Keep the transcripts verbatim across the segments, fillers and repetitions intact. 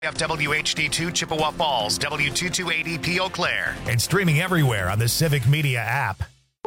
W H D two Chippewa Falls, W two two eighty P Eau Claire. And streaming everywhere on the Civic Media app.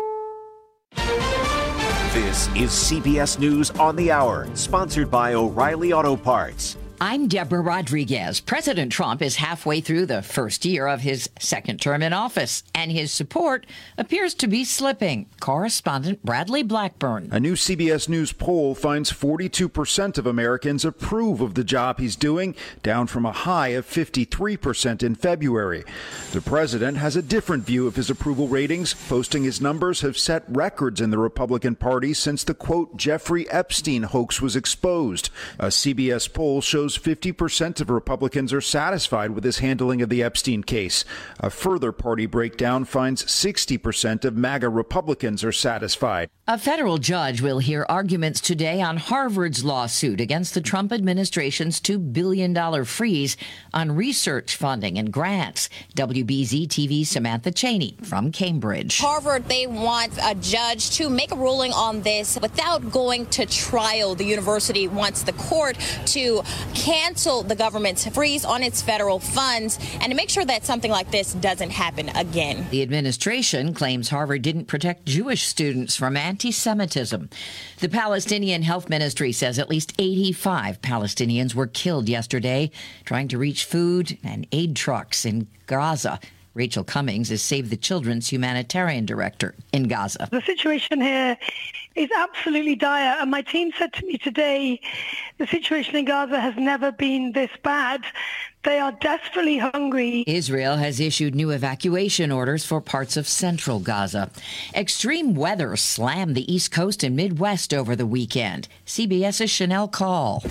This is C B S News on the Hour, sponsored by O'Reilly Auto Parts. I'm Deborah Rodriguez. President Trump is halfway through the first year of his second term in office, and his support appears to be slipping. Correspondent Bradley Blackburn. A new C B S News poll finds forty-two percent of Americans approve of the job he's doing, down from a high of fifty-three percent in February. The president has a different view of his approval ratings, posting his numbers have set records in the Republican Party since the, quote, Jeffrey Epstein hoax was exposed. A C B S poll shows fifty percent of Republicans are satisfied with his handling of the Epstein case. A further party breakdown finds sixty percent of MAGA Republicans are satisfied. A federal judge will hear arguments today on Harvard's lawsuit against the Trump administration's two billion dollars freeze on research funding and grants. W B Z T V's Samantha Cheney from Cambridge. Harvard, they want a judge to make a ruling on this without going to trial. The university wants the court to cancel the government's freeze on its federal funds and to make sure that something like this doesn't happen again. The administration claims Harvard didn't protect Jewish students from anti-Semitism. The Palestinian Health Ministry says at least eighty-five Palestinians were killed yesterday trying to reach food and aid trucks in Gaza. Rachel Cummings is Save the Children's humanitarian director in Gaza. The situation here is absolutely dire. And my team said to me today, the situation in Gaza has never been this bad. They are desperately hungry. Israel has issued new evacuation orders for parts of central Gaza. Extreme weather slammed the East Coast and Midwest over the weekend. CBS's Chanel Call.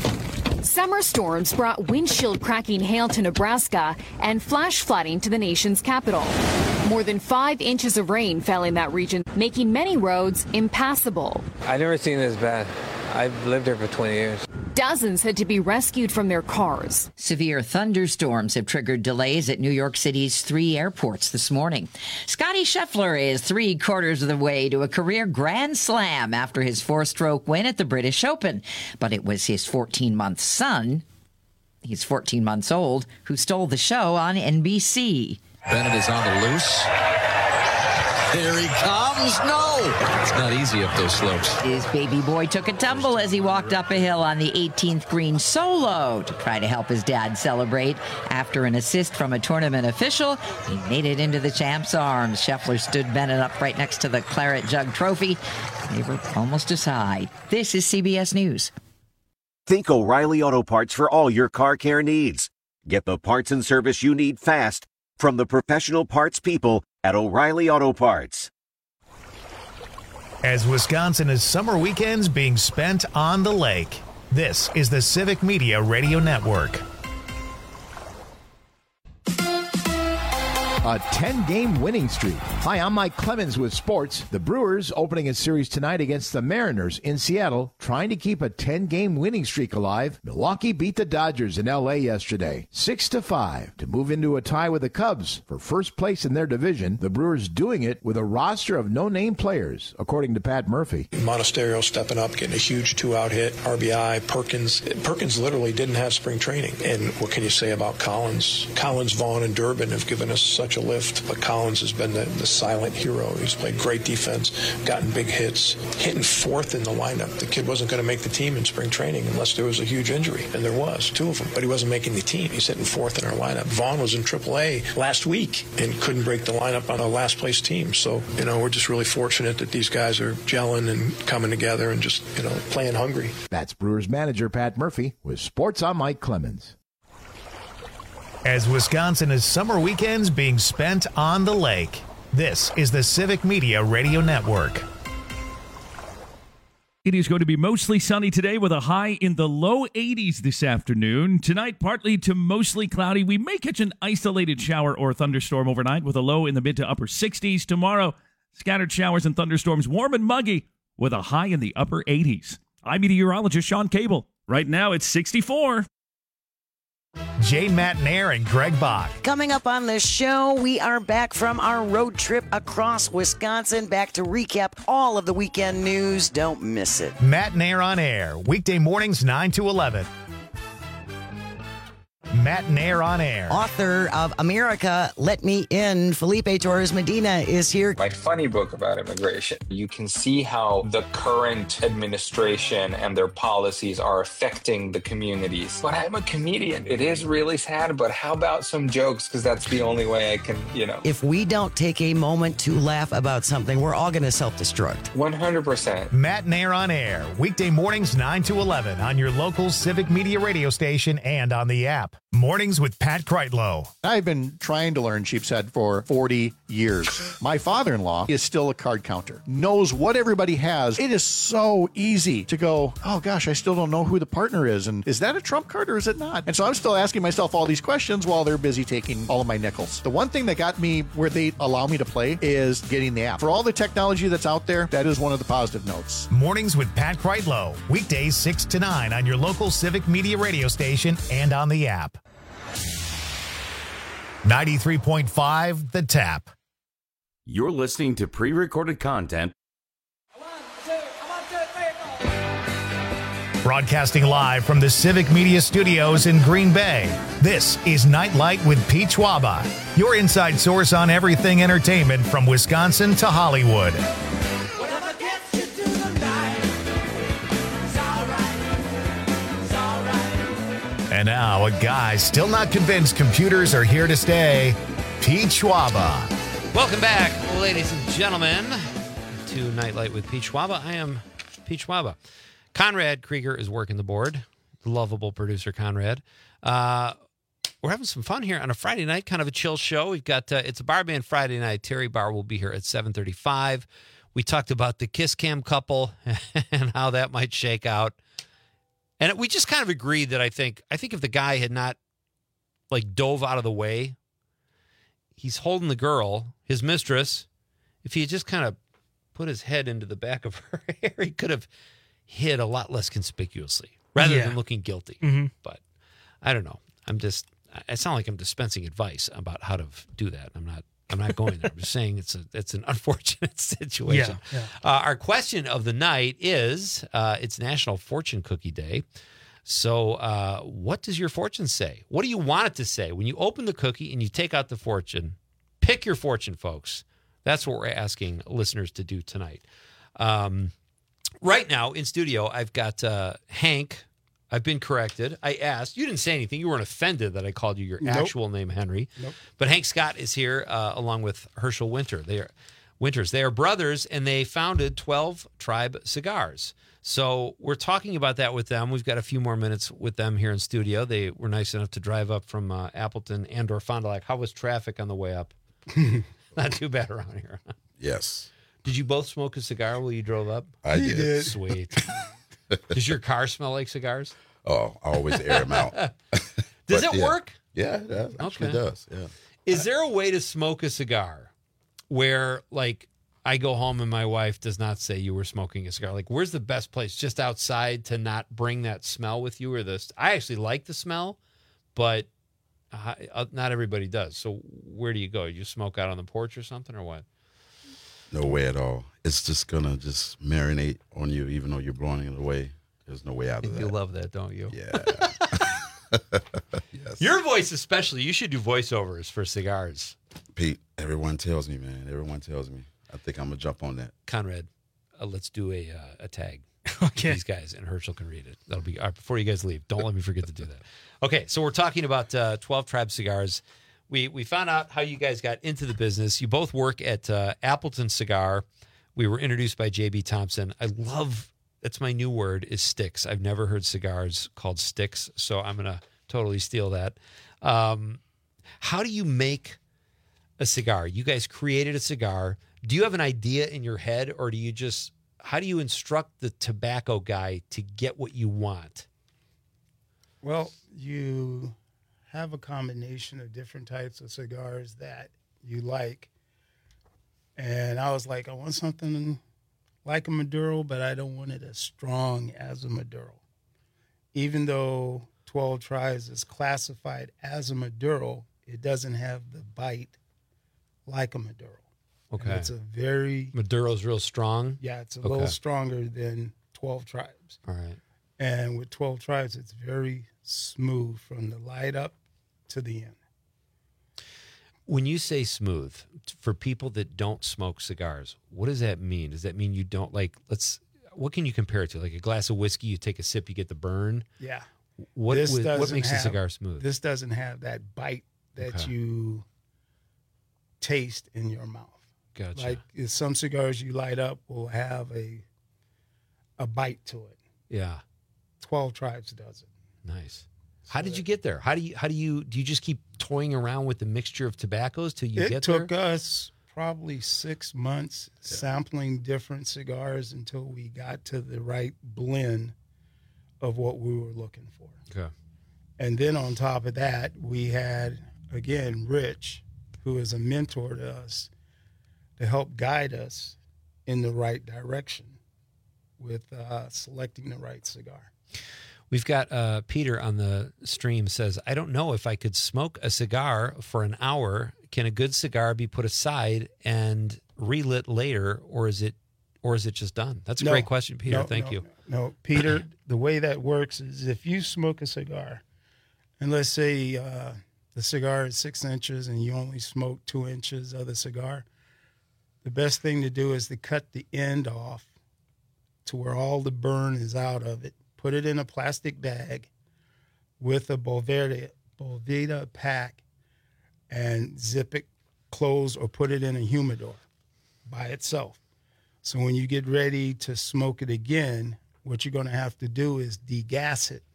Summer storms brought windshield cracking hail to Nebraska and flash flooding to the nation's capital. More than five inches of rain fell in that region, making many roads impassable. I've never seen this bad. I've lived here for twenty years. Dozens had to be rescued from their cars. Severe thunderstorms have triggered delays at New York City's three airports this morning. Scottie Scheffler is three quarters of the way to a career grand slam after his four-stroke win at the British Open. But it was his fourteen-month son, he's fourteen months old, who stole the show on N B C. Bennett is on the loose. Here he comes. No! It's not easy up those slopes. His baby boy took a tumble as he walked up a hill on the eighteenth green solo to try to help his dad celebrate. After an assist from a tournament official, he made it into the champ's arms. Scheffler stood Bennett up right next to the Claret Jug trophy. They were almost as high. This is C B S News. Think O'Reilly Auto Parts for all your car care needs. Get the parts and service you need fast from the professional parts people at O'Reilly Auto Parts. As Wisconsin is summer weekends being spent on the lake, this is the Civic Media Radio Network. A ten-game winning streak. Hi, I'm Mike Clemens with sports. The Brewers opening a series tonight against the Mariners in Seattle, trying to keep a ten-game winning streak alive. Milwaukee beat the Dodgers in L A yesterday, six to five, to move into a tie with the Cubs for first place in their division. The Brewers doing it with a roster of no-name players, according to Pat Murphy. Monasterio stepping up, getting a huge two-out hit, R B I, Perkins. Perkins literally didn't have spring training. And what can you say about Collins? Collins, Vaughn, and Durbin have given us such a lift, but Collins has been the, the silent hero. He's played great defense, gotten big hits, hitting fourth in the lineup. The kid wasn't going to make the team in spring training unless there was a huge injury, and there was, two of them, but he wasn't making the team. He's hitting fourth in our lineup. Vaughn was in triple A last week and couldn't break the lineup on a last place team. So, you know, we're just really fortunate that these guys are gelling and coming together and just, you know, playing hungry. That's Brewers manager Pat Murphy with sports. I'm Mike Clemens. As Wisconsin is summer weekends being spent on the lake, this is the Civic Media Radio Network. It is going to be mostly sunny today with a high in the low eighties this afternoon. Tonight, partly to mostly cloudy. We may catch an isolated shower or thunderstorm overnight with a low in the mid to upper sixties. Tomorrow, scattered showers and thunderstorms, warm and muggy with a high in the upper eighties. I'm meteorologist Sean Cable. Right now, it's sixty-four. Jane Matnair and Greg Bach. Coming up on the show, we are back from our road trip across Wisconsin, back to recap all of the weekend news. Don't miss it. Matnair on air, weekday mornings nine to eleven. Matt Nair on Air. Author of America, Let Me In, Felipe Torres Medina is here. My funny book about immigration. You can see how the current administration and their policies are affecting the communities. But I'm a comedian. It is really sad, but how about some jokes? Because that's the only way I can, you know. If we don't take a moment to laugh about something, we're all going to self-destruct. one hundred percent. Matt Nair on Air, weekday mornings nine to eleven on your local Civic Media radio station and on the app. Mornings with Pat Kreitlow. I've been trying to learn Sheepshead for forty years. My father-in-law is still a card counter, knows what everybody has. It is so easy to go, oh gosh, I still don't know who the partner is. And is that a trump card or is it not? And so I'm still asking myself all these questions while they're busy taking all of my nickels. The one thing that got me where they allow me to play is getting the app. For all the technology that's out there, that is one of the positive notes. Mornings with Pat Kreitlow, weekdays six to nine on your local Civic Media radio station and on the app. ninety-three point five The Tap. You're listening to pre-recorded content. Broadcasting live from the Civic Media Studios in Green Bay, this is Nightlight with Pete Schwaba, your inside source on everything entertainment from Wisconsin to Hollywood. And now, a guy still not convinced computers are here to stay, Pete Schwaba. Welcome back, ladies and gentlemen, to Nightlight with Pete Schwaba. I am Pete Schwaba. Conrad Krieger is working the board. Lovable producer, Conrad. Uh, we're having some fun here on a Friday night, kind of a chill show. We've got, uh, it's a bar band Friday night. Terry Barr will be here at seven thirty-five. We talked about the Kiss Cam couple and how that might shake out. And we just kind of agreed that I think, I think if the guy had not, like, dove out of the way, he's holding the girl, his mistress. If he had just kind of put his head into the back of her hair, he could have hid a lot less conspicuously rather Yeah. than looking guilty. Mm-hmm. But I don't know. I'm just, I sound like I'm dispensing advice about how to do that. I'm not, I'm not going there. I'm just saying it's a, it's an unfortunate situation. Yeah, yeah. Uh, our question of the night is, uh, it's National Fortune Cookie Day. So uh, what does your fortune say? What do you want it to say? When you open the cookie and you take out the fortune, pick your fortune, folks. That's what we're asking listeners to do tonight. Um, right now in studio, I've got uh, Hank. I've been corrected. I asked. You didn't say anything. You weren't offended that I called you your Nope. actual name, Henry. Nope. But Hank Scott is here uh, along with Herschel Winter. They are Winters. They are brothers, and they founded twelve Tribe Cigars. So we're talking about that with them. We've got a few more minutes with them here in studio. They were nice enough to drive up from uh, Appleton and or Fond du Lac. How was traffic on the way up? Not too bad around here. Yes. Did you both smoke a cigar while you drove up? I He did. did. Sweet. Does your car smell like cigars? Oh, I always air them out. Does But, it yeah. work? Yeah, it actually Okay. does. Yeah. Is there a way to smoke a cigar where, like, I go home and my wife does not say you were smoking a cigar? Like, where's the best place? Just outside to not bring that smell with you? Or this? I actually like the smell, but uh, not everybody does. So where do you go? You smoke out on the porch or something, or what? No way at all. It's just gonna just marinate on you, even though you're blowing it away. There's no way out of that. You love that, don't you? Yeah. Yes. Your voice especially. You should do voiceovers for cigars. Pete, everyone tells me, man. Everyone tells me. I think I'm gonna jump on that. Conrad, uh, let's do a uh, a tag. Okay. These guys, and Herschel can read it. That'll be all right, before you guys leave. Don't let me forget to do that. Okay, so we're talking about uh, twelve Tribe Cigars. We we found out how you guys got into the business. You both work at uh, Appleton Cigar. We were introduced by J B Thompson. I love, that's my new word, is sticks. I've never heard cigars called sticks, so I'm going to totally steal that. Um, how do you make a cigar? You guys created a cigar. Do you have an idea in your head, or do you just, how do you instruct the tobacco guy to get what you want? Well, you have a combination of different types of cigars that you like. And I was like, I want something like a Maduro, but I don't want it as strong as a Maduro. Even though twelve Tribes is classified as a Maduro, it doesn't have the bite like a Maduro. Okay. And it's a very... Maduro's real strong? Yeah, it's a Okay. little stronger than twelve Tribes. All right. And with twelve Tribes, it's very smooth from the light up to the end. When you say smooth, for people that don't smoke cigars, what does that mean? Does that mean you don't like, let's, what can you compare it to? Like a glass of whiskey, you take a sip, you get the burn? Yeah. What, This what, what doesn't makes have- a cigar smooth? This doesn't have that bite that Okay. you taste in your mouth. Gotcha. Like if some cigars you light up will have a a bite to it. Yeah. twelve Tribes does it. Nice. How did you get there? How do you, how do you, do you just keep toying around with the mixture of tobaccos till you it get took there? us probably six months sampling different cigars until we got to the right blend of what we were looking for. Okay. And then on top of that, we had, again, Rich, who is a mentor to us, to help guide us in the right direction with uh, selecting the right cigar. We've got uh, Peter on the stream says, I don't know if I could smoke a cigar for an hour. Can a good cigar be put aside and relit later, or is it or is it just done? That's a No, great question, Peter. no, Thank no, you. No, no. Peter, the way that works is if you smoke a cigar, and let's say uh, the cigar is six inches and you only smoke two inches of the cigar, the best thing to do is to cut the end off to where all the burn is out of it. Put it in a plastic bag with a Boveda, Boveda pack and zip it closed or put it in a humidor by itself. So when you get ready to smoke it again, what you're going to have to do is degas it.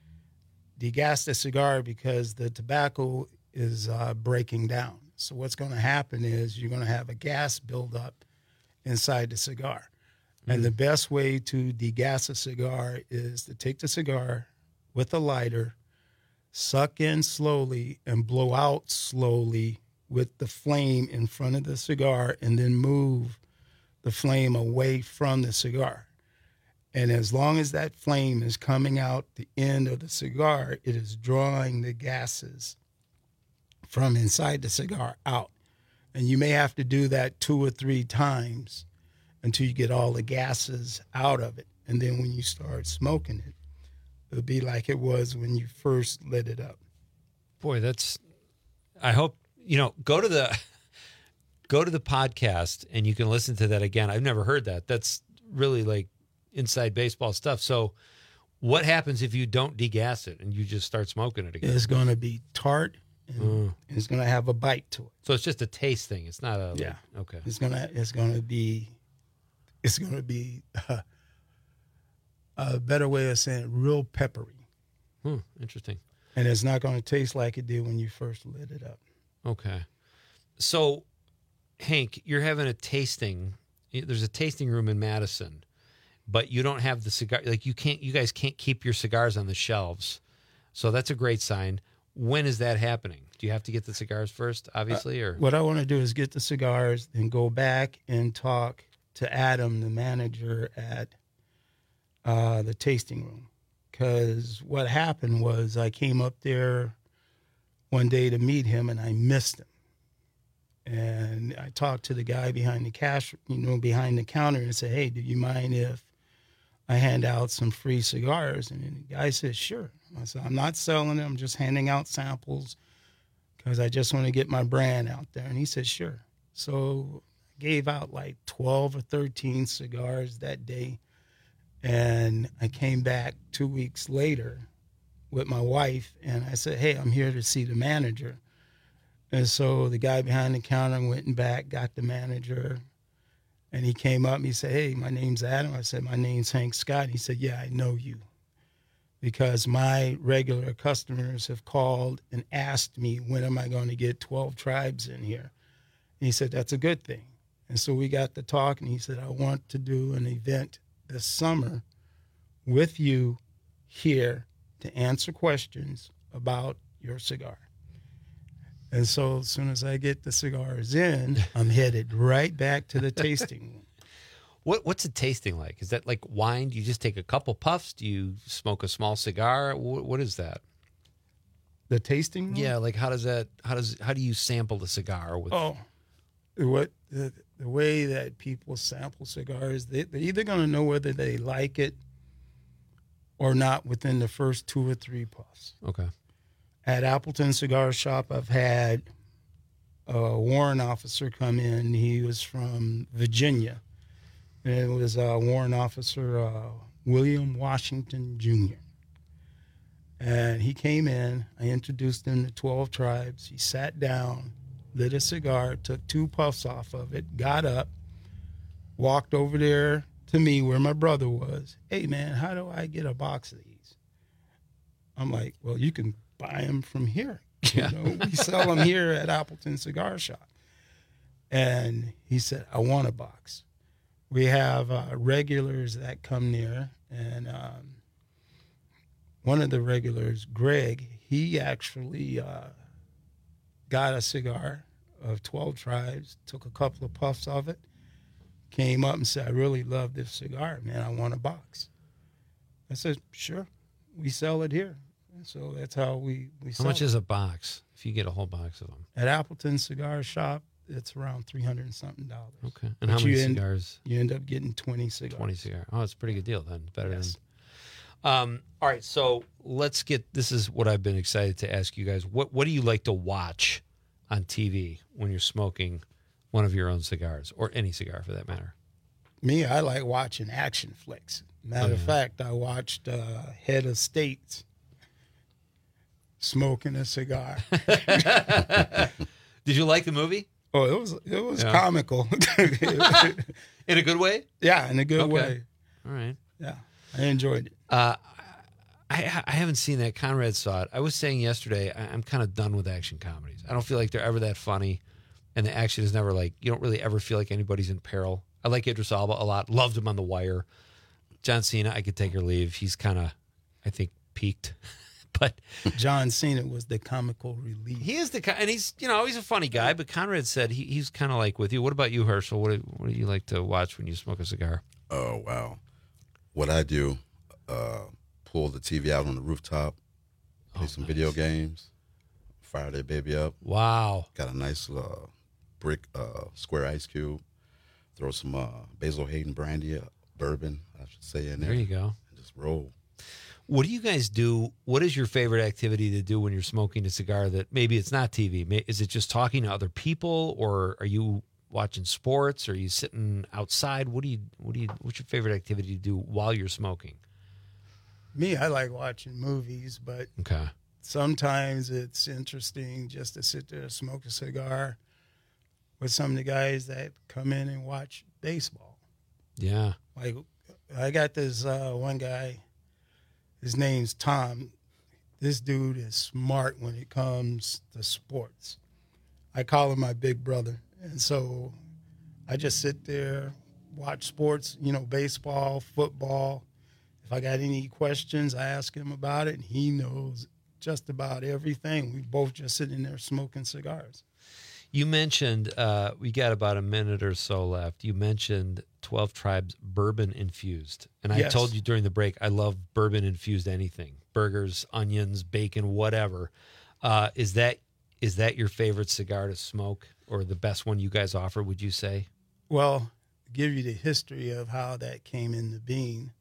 Degas the cigar because the tobacco is uh, breaking down. So what's going to happen is you're going to have a gas buildup inside the cigar. And the best way to degas a cigar is to take the cigar with a lighter, suck in slowly, and blow out slowly with the flame in front of the cigar, and then move the flame away from the cigar. And as long as that flame is coming out the end of the cigar, it is drawing the gases from inside the cigar out. And you may have to do that two or three times until you get all the gases out of it. And then when you start smoking it, it'll be like it was when you first lit it up. Boy, that's, I hope, you know, go to the, go to the podcast and you can listen to that again. I've never heard that. That's really like inside baseball stuff. So what happens if you don't degas it and you just start smoking it again? It's going to be tart and Mm. it's going to have a bite to it. So it's just a taste thing. It's not a, like- Yeah. okay. It's going to, it's going to be, it's going to be uh, a better way of saying it, real peppery. Hmm, interesting. And it's not going to taste like it did when you first lit it up. Okay. So, Hank, you're having a tasting. There's a tasting room in Madison, but you don't have the cigar. Like you can't, you guys can't keep your cigars on the shelves. So that's a great sign. When is that happening? Do you have to get the cigars first, obviously, or What I want to do is get the cigars and go back and talk to Adam, the manager at uh, the tasting room. Because what happened was I came up there one day to meet him and I missed him. And I talked to the guy behind the cash, you know, behind the counter and said, hey, do you mind if I hand out some free cigars? And the guy said, sure. I said, I'm not selling them. I'm just handing out samples because I just want to get my brand out there. And he said, sure. So I gave out like twelve or thirteen cigars that day. And I came back two weeks later with my wife, and I said, hey, I'm here to see the manager. And so the guy behind the counter went and back, got the manager, and he came up and he said, hey, my name's Adam. I said, my name's Hank Scott. He said, yeah, I know you, because my regular customers have called and asked me, when am I going to get twelve Tribes in here? And he said, that's a good thing. And so we got to talk, and he said, I want to do an event this summer with you here to answer questions about your cigar. And so as soon as I get the cigars in, I'm headed right back to the tasting room. what? What's it tasting like? Is that like wine? Do you just take a couple puffs? Do you smoke a small cigar? What, what is that? The tasting room? Yeah, like how does that? How does how do you sample the cigar with? Oh, what the, the way that people sample cigars, they, they're either going to know whether they like it or not within the first two or three puffs. Okay. At Appleton Cigar Shop, I've had a warrant officer come in. He was from Virginia. And it was uh, warrant officer uh, William Washington Junior And he came in. I introduced him to twelve Tribes. He sat down, lit a cigar, took two puffs off of it, got up, walked over there to me where my brother was. Hey, man, how do I get a box of these? I'm like, well, you can buy them from here. You know, we sell them here at Appleton Cigar Shop. And he said, I want a box. We have uh, regulars that come near, and um, one of the regulars, Greg, he actually uh, got a cigar of twelve Tribes, took a couple of puffs of it, came up and said, I really love this cigar, man. I want a box. I said, sure, we sell it here. And so that's how we, we sell How much it. is a box if you get a whole box of them? At Appleton Cigar Shop, it's around three hundred and something dollars. Okay. And But how many you end- cigars? You end up getting twenty cigars. twenty cigars. Oh, it's a pretty good deal then. Better Yes. than. Um, all right. So let's get, this is what I've been excited to ask you guys. What, what do you like to watch on T V when you're smoking one of your own cigars, or any cigar for that matter? Me, I like watching action flicks. Matter Oh, of yeah. fact, I watched uh, Head of States smoking a cigar. Did you like the movie? Oh, it was it was Yeah. comical. In a good way? Yeah, in a good Okay. way. All right. Yeah, I enjoyed it. Uh, I, I haven't seen that. Conrad saw it. I was saying yesterday, I, I'm kind of done with action comedies. I don't feel like they're ever that funny, and the action is never like, you don't really ever feel like anybody's in peril. I like Idris Elba a lot. Loved him on The Wire. John Cena, I could take or leave. He's kind of, I think, peaked. But John Cena was the comical relief. he is the kind, and he's, you know, he's a funny guy. But Conrad said he, he's kind of like with you. What about you, Herschel? What do, what do you like to watch when you smoke a cigar? Oh, wow. What I do, uh, pull the T V out on the rooftop, play Oh, some nice. video games, fire that baby up. Wow. Got a nice uh, brick uh, square ice cube. Throw some uh, Basil Hayden brandy, uh, bourbon, I should say, in there. There you go. And just roll. What do you guys do? What is your favorite activity to do when you're smoking a cigar that maybe it's not T V? May- Is it just talking to other people, or are you watching sports? Or are you sitting outside? What do you, what do you, what's your favorite activity to do while you're smoking? Me, I like watching movies, but Okay. sometimes it's interesting just to sit there and smoke a cigar with some of the guys that come in and watch baseball. Yeah. Like, I got this uh, one guy, his name's Tom. This dude is smart when it comes to sports. I call him my big brother. And so I just sit there, watch sports, you know, baseball, football. If I got any questions, I ask him about it, and he knows just about everything. We both just sitting there smoking cigars. You mentioned, uh, we got about a minute or so left. You mentioned twelve Tribes bourbon infused. And I Yes. told you during the break, I love bourbon infused anything. Burgers, onions, bacon, whatever. Uh, is that is that your favorite cigar to smoke, or the best one you guys offer, would you say? Well, to give you the history of how that came into being,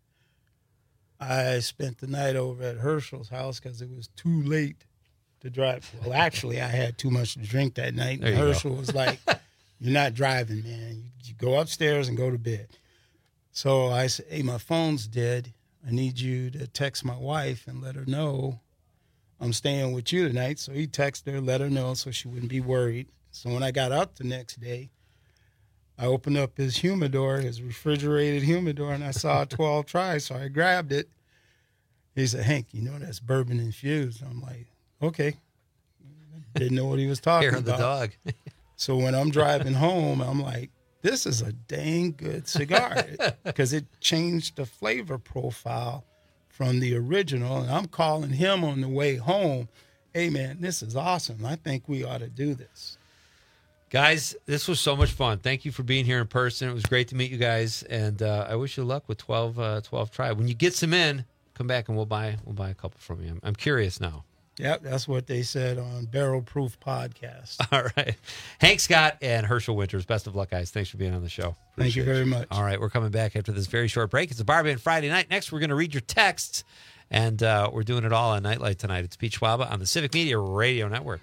I spent the night over at Herschel's house because it was too late to drive. Well, actually, I had too much to drink that night. There And you go. Herschel was like, you're not driving, man. You, you go upstairs and go to bed. So I said, hey, my phone's dead. I need you to text my wife and let her know I'm staying with you tonight. So he texted her, let her know so she wouldn't be worried. So when I got up the next day, I opened up his humidor, his refrigerated humidor, and I saw twelve Tribes, so I grabbed it. He said, Hank, you know that's bourbon infused. I'm like, okay. Didn't know what he was talking Hair of the about. dog. So when I'm driving home, I'm like, this is a dang good cigar because it changed the flavor profile from the original. And I'm calling him on the way home, hey, man, this is awesome. I think we ought to do this. Guys, this was so much fun. Thank you for being here in person. It was great to meet you guys, and uh, I wish you luck with twelve, uh, twelve Tribe. When you get some in, come back and we'll buy we'll buy a couple from you. I'm, I'm curious now. Yep, that's what they said on Barrel Proof Podcast. All right. Hank Scott and Herschel Winters, best of luck, guys. Thanks for being on the show. Thank you very much. All right, we're coming back after this very short break. It's a Bar Band Friday night. Next, we're going to read your texts And uh, we're doing it all on Nightlight tonight. It's Pete Schwaba on the Civic Media Radio Network.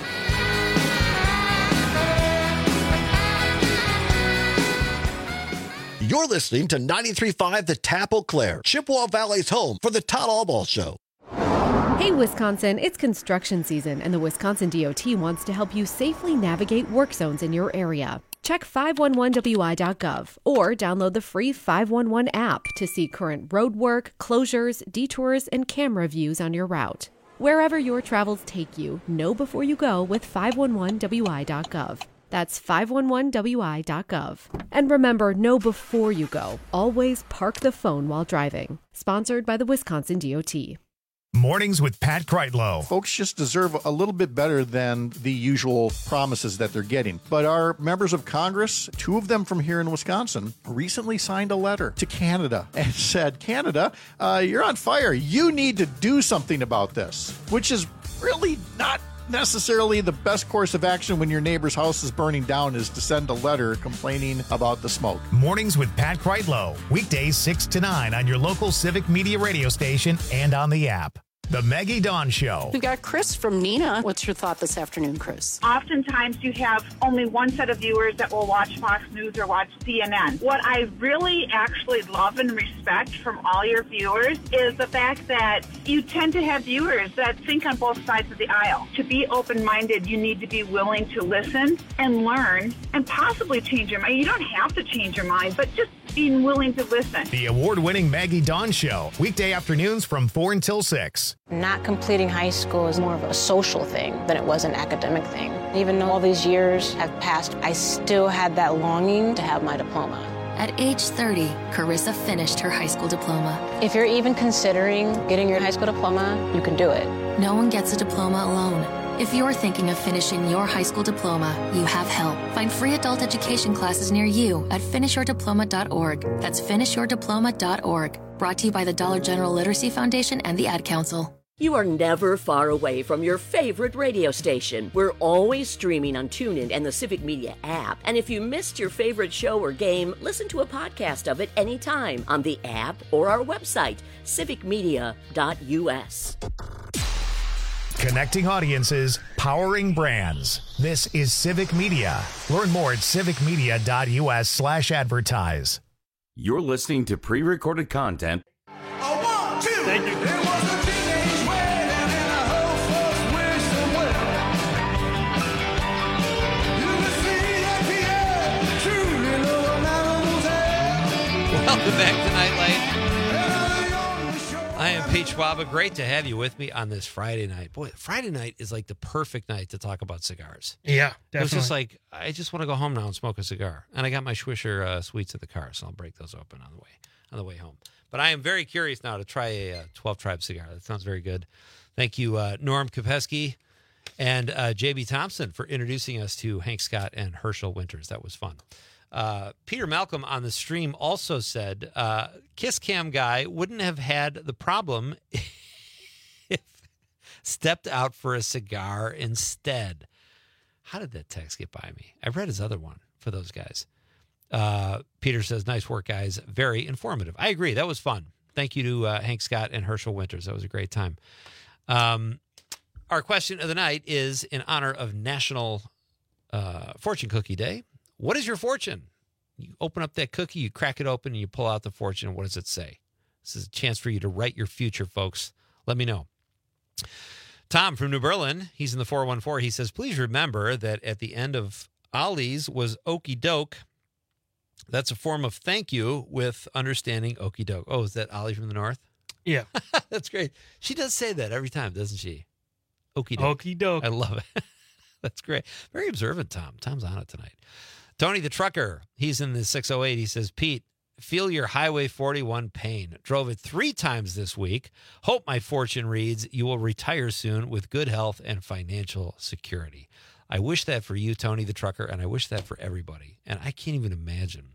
You're listening to ninety-three point five The Tap Eau Claire, Chippewa Valley's home for the Todd Allball Show. Hey, Wisconsin, it's construction season, and the Wisconsin D O T wants to help you safely navigate work zones in your area. Check five one one W I dot gov or download the free five one one app to see current road work, closures, detours, and camera views on your route. Wherever your travels take you, know before you go with five one one W I dot gov. That's five one one W I dot gov. And remember, know before you go. Always park the phone while driving. Sponsored by the Wisconsin D O T. Mornings with Pat Kreitlow. Folks just deserve a little bit better than the usual promises that they're getting. But our members of Congress, two of them from here in Wisconsin, recently signed a letter to Canada and said, Canada, uh, you're on fire. You need to do something about this, which is really not necessarily the best course of action when your neighbor's house is burning down, is to send a letter complaining about the smoke. Mornings with Pat Kreitlow. Weekdays six to nine on your local Civic Media radio station and on the app. The Maggie Dawn Show. We've got Chris from Nina. What's your thought this afternoon, Chris? Oftentimes you have only one set of viewers that will watch Fox News or watch C N N. What I really actually love and respect from all your viewers is the fact that you tend to have viewers that think on both sides of the aisle. To be open-minded, you need to be willing to listen and learn and possibly change your mind. You don't have to change your mind, but just being willing to listen. The award-winning Maggie Dawn Show. Weekday afternoons from four until six. Not completing high school is more of a social thing than it was an academic thing. Even though all these years have passed, I still had that longing to have my diploma. At age thirty, Carissa finished her high school diploma. If you're even considering getting your high school diploma, you can do it. No one gets a diploma alone. If you're thinking of finishing your high school diploma, you have help. Find free adult education classes near you at finish your diploma dot org. That's finish your diploma dot org. Brought to you by the Dollar General Literacy Foundation and the Ad Council. You are never far away from your favorite radio station. We're always streaming on TuneIn and the Civic Media app. And if you missed your favorite show or game, listen to a podcast of it anytime on the app or our website, civic media dot u s. Connecting audiences, powering brands. This is Civic Media. Learn more at civic media dot u s slash advertise. You're listening to pre-recorded content. Thank you. Welcome back to Nightlight. I am Pete Schwaba. Great to have you with me on this Friday night. Boy, Friday night is like the perfect night to talk about cigars. Yeah, definitely. It was just like, I just want to go home now and smoke a cigar. And I got my Swisher uh, Sweets in the car, so I'll break those open on the way on the way home. But I am very curious now to try a uh, twelve Tribe cigar. That sounds very good. Thank you, uh, Norm Kopesky and uh, J B Thompson, for introducing us to Hank Scott and Herschel Winters. That was fun. Uh, Peter Malcolm on the stream also said, uh, Kiss Cam guy wouldn't have had the problem if stepped out for a cigar instead. How did that text get by me? I read his other one for those guys. Uh, Peter says, nice work, guys. Very informative. I agree. That was fun. Thank you to uh, Hank Scott and Herschel Winters. That was a great time. Um, our question of the night is in honor of National uh, Fortune Cookie Day. What is your fortune? You open up that cookie, you crack it open, and you pull out the fortune. And what does it say? This is a chance for you to write your future, folks. Let me know. Tom from New Berlin, he's in the four one four. He says, please remember that at the end of Ollie's was okey doke. That's a form of thank you with understanding okey doke. Oh, is that Ollie from the North? Yeah. That's great. She does say that every time, doesn't she? Okey doke. Okey doke. I love it. That's great. Very observant, Tom. Tom's on it tonight. Tony the Trucker, he's in the six oh eight. He says, Pete, feel your Highway forty-one pain. Drove it three times this week. Hope my fortune reads you will retire soon with good health and financial security. I wish that for you, Tony the Trucker, and I wish that for everybody. And I can't even imagine.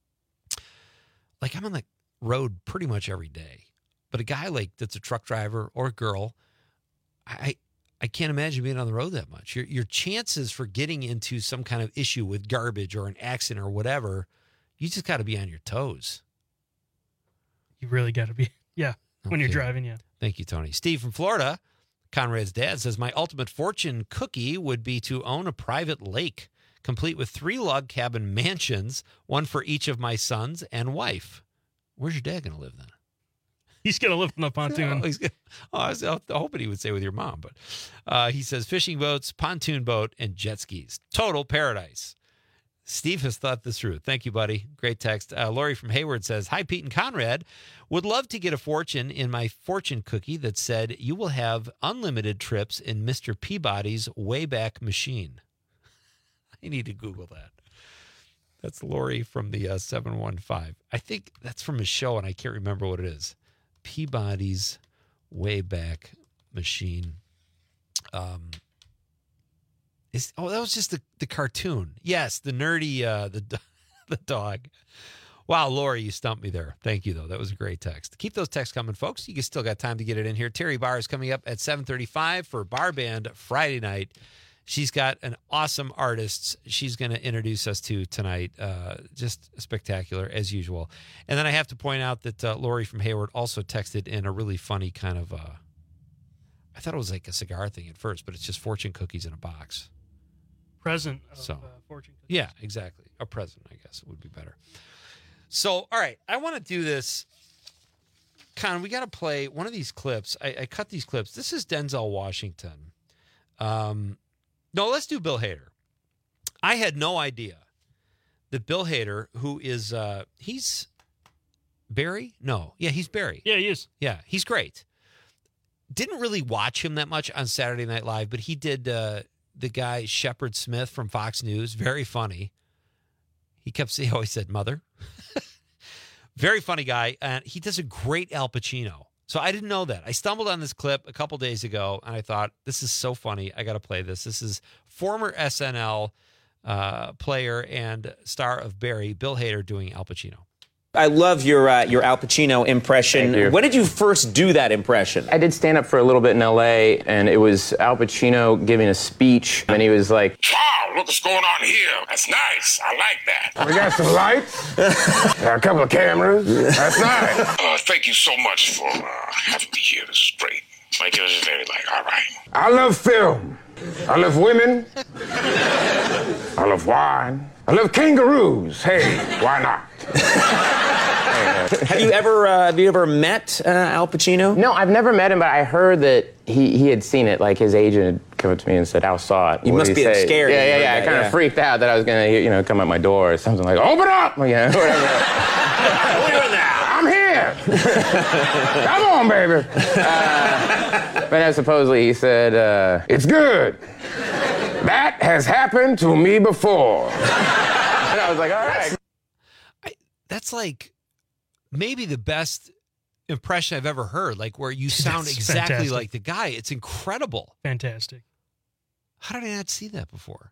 Like, I'm on the road pretty much every day. But a guy like that's a truck driver or a girl, I I can't imagine being on the road that much. Your your chances for getting into some kind of issue with garbage or an accident or whatever, you just got to be on your toes. You really got to be, yeah, when Okay. you're driving, yeah. Thank you, Tony. Steve from Florida, Conrad's dad, says, my ultimate fortune cookie would be to own a private lake, complete with three log cabin mansions, one for each of my sons and wife. Where's your dad going to live then? He's going to live in the pontoon. Oh, he's gonna, oh, I was hoping he would say with your mom, but uh, he says fishing boats, pontoon boat, and jet skis. Total paradise. Steve has thought this through. Thank you, buddy. Great text. Uh, Lori from Hayward says, hi, Pete and Conrad. Would love to get a fortune in my fortune cookie that said you will have unlimited trips in Mister Peabody's Wayback Machine. I need to Google that. That's Lori from the uh, seven one five. I think that's from his show, and I can't remember what it is. Peabody's Wayback Machine. Um, is oh, that was just the, the cartoon. Yes, the nerdy, uh, the the dog. Wow, Lori, you stumped me there. Thank you, though. That was a great text. Keep those texts coming, folks. You still got time to get it in here. Terry Barr is coming up at seven thirty-five for Bar Band Friday night. She's got an awesome artist she's going to introduce us to tonight. Uh, just spectacular, as usual. And then I have to point out that uh, Lori from Hayward also texted in a really funny kind of, uh, I thought it was like a cigar thing at first, but it's just fortune cookies in a box. Present of So, uh, fortune cookies. Yeah, exactly. A present, I guess, would be better. So, all right, I want to do this. Con, we got to play one of these clips. I, I cut these clips. This is Denzel Washington. Um, no, let's do Bill Hader. I had no idea that Bill Hader, who is, uh, he's Barry? No. Yeah, he's Barry. Yeah, he is. Yeah, he's great. Didn't really watch him that much on Saturday Night Live, but he did uh, the guy Shepard Smith from Fox News. Very funny. He kept saying, he always said, mother. Very funny guy. And he does a great Al Pacino. So I didn't know that. I stumbled on this clip a couple days ago, and I thought, this is so funny. I got to play this. This is former S N L uh, player and star of Barry, Bill Hader, doing Al Pacino. I love your uh, your Al Pacino impression. When did you first do that impression? I did stand up for a little bit in L A, and it was Al Pacino giving a speech, and he was like, wow, look what's going on here. That's nice. I like that. We got some lights, got a couple of cameras. That's nice. Uh, thank you so much for uh, having me here. This is great. Like, it was very like, all right. I love film. I love women. I love wine. I love kangaroos. Hey, why not? Have you ever uh, have you ever met uh, Al Pacino? No, I've never met him, but I heard that he, he had seen it. Like, his agent had come up to me and said, Al saw it. You What must did he be say? scared. Yeah, yeah, yeah. I that, kind of yeah. freaked out that I was going to, you know, come at my door or something like, open up! You know, whatever. I'm here. Come on, baby. Uh, but then supposedly he said, uh, It's good. That has happened to me before. and I was like, all right. That's like maybe the best impression I've ever heard, like where you sound That's exactly fantastic. like the guy. It's incredible. Fantastic. How did I not see that before?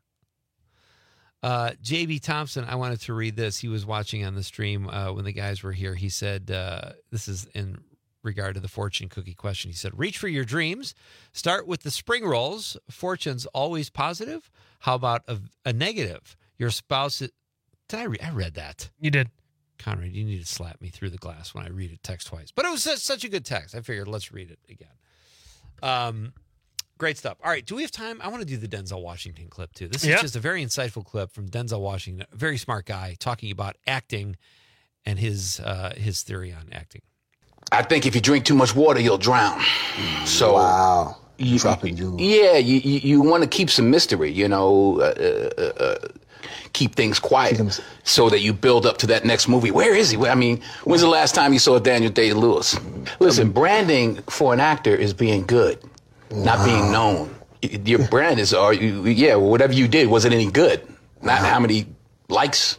Uh, J B Thompson, I wanted to read this. He was watching on the stream uh, when the guys were here. He said, uh, this is in regard to the fortune cookie question. He said, reach for your dreams. Start with the spring rolls. Fortune's always positive. How about a, a negative? Your spouse... Did I, re- I read that? You did. Conrad, you need to slap me through the glass when I read it text twice. But it was such, such a good text. I figured let's read it again. Um, great stuff. All right, do we have time? I want to do the Denzel Washington clip, too. This is Yeah. just a very insightful clip from Denzel Washington, a very smart guy, talking about acting and his uh, his theory on acting. I think if you drink too much water, you'll drown. So wow, you, dropping you. Yeah, you you, you want to keep some mystery, you know, uh, uh, uh, keep things quiet so that you build up to that next movie. Where is he? I mean, when's the last time you saw Daniel Day-Lewis? Listen, branding for an actor is being good, not being known. Your brand is, are you, yeah, whatever you did, was it any good? Not how many likes.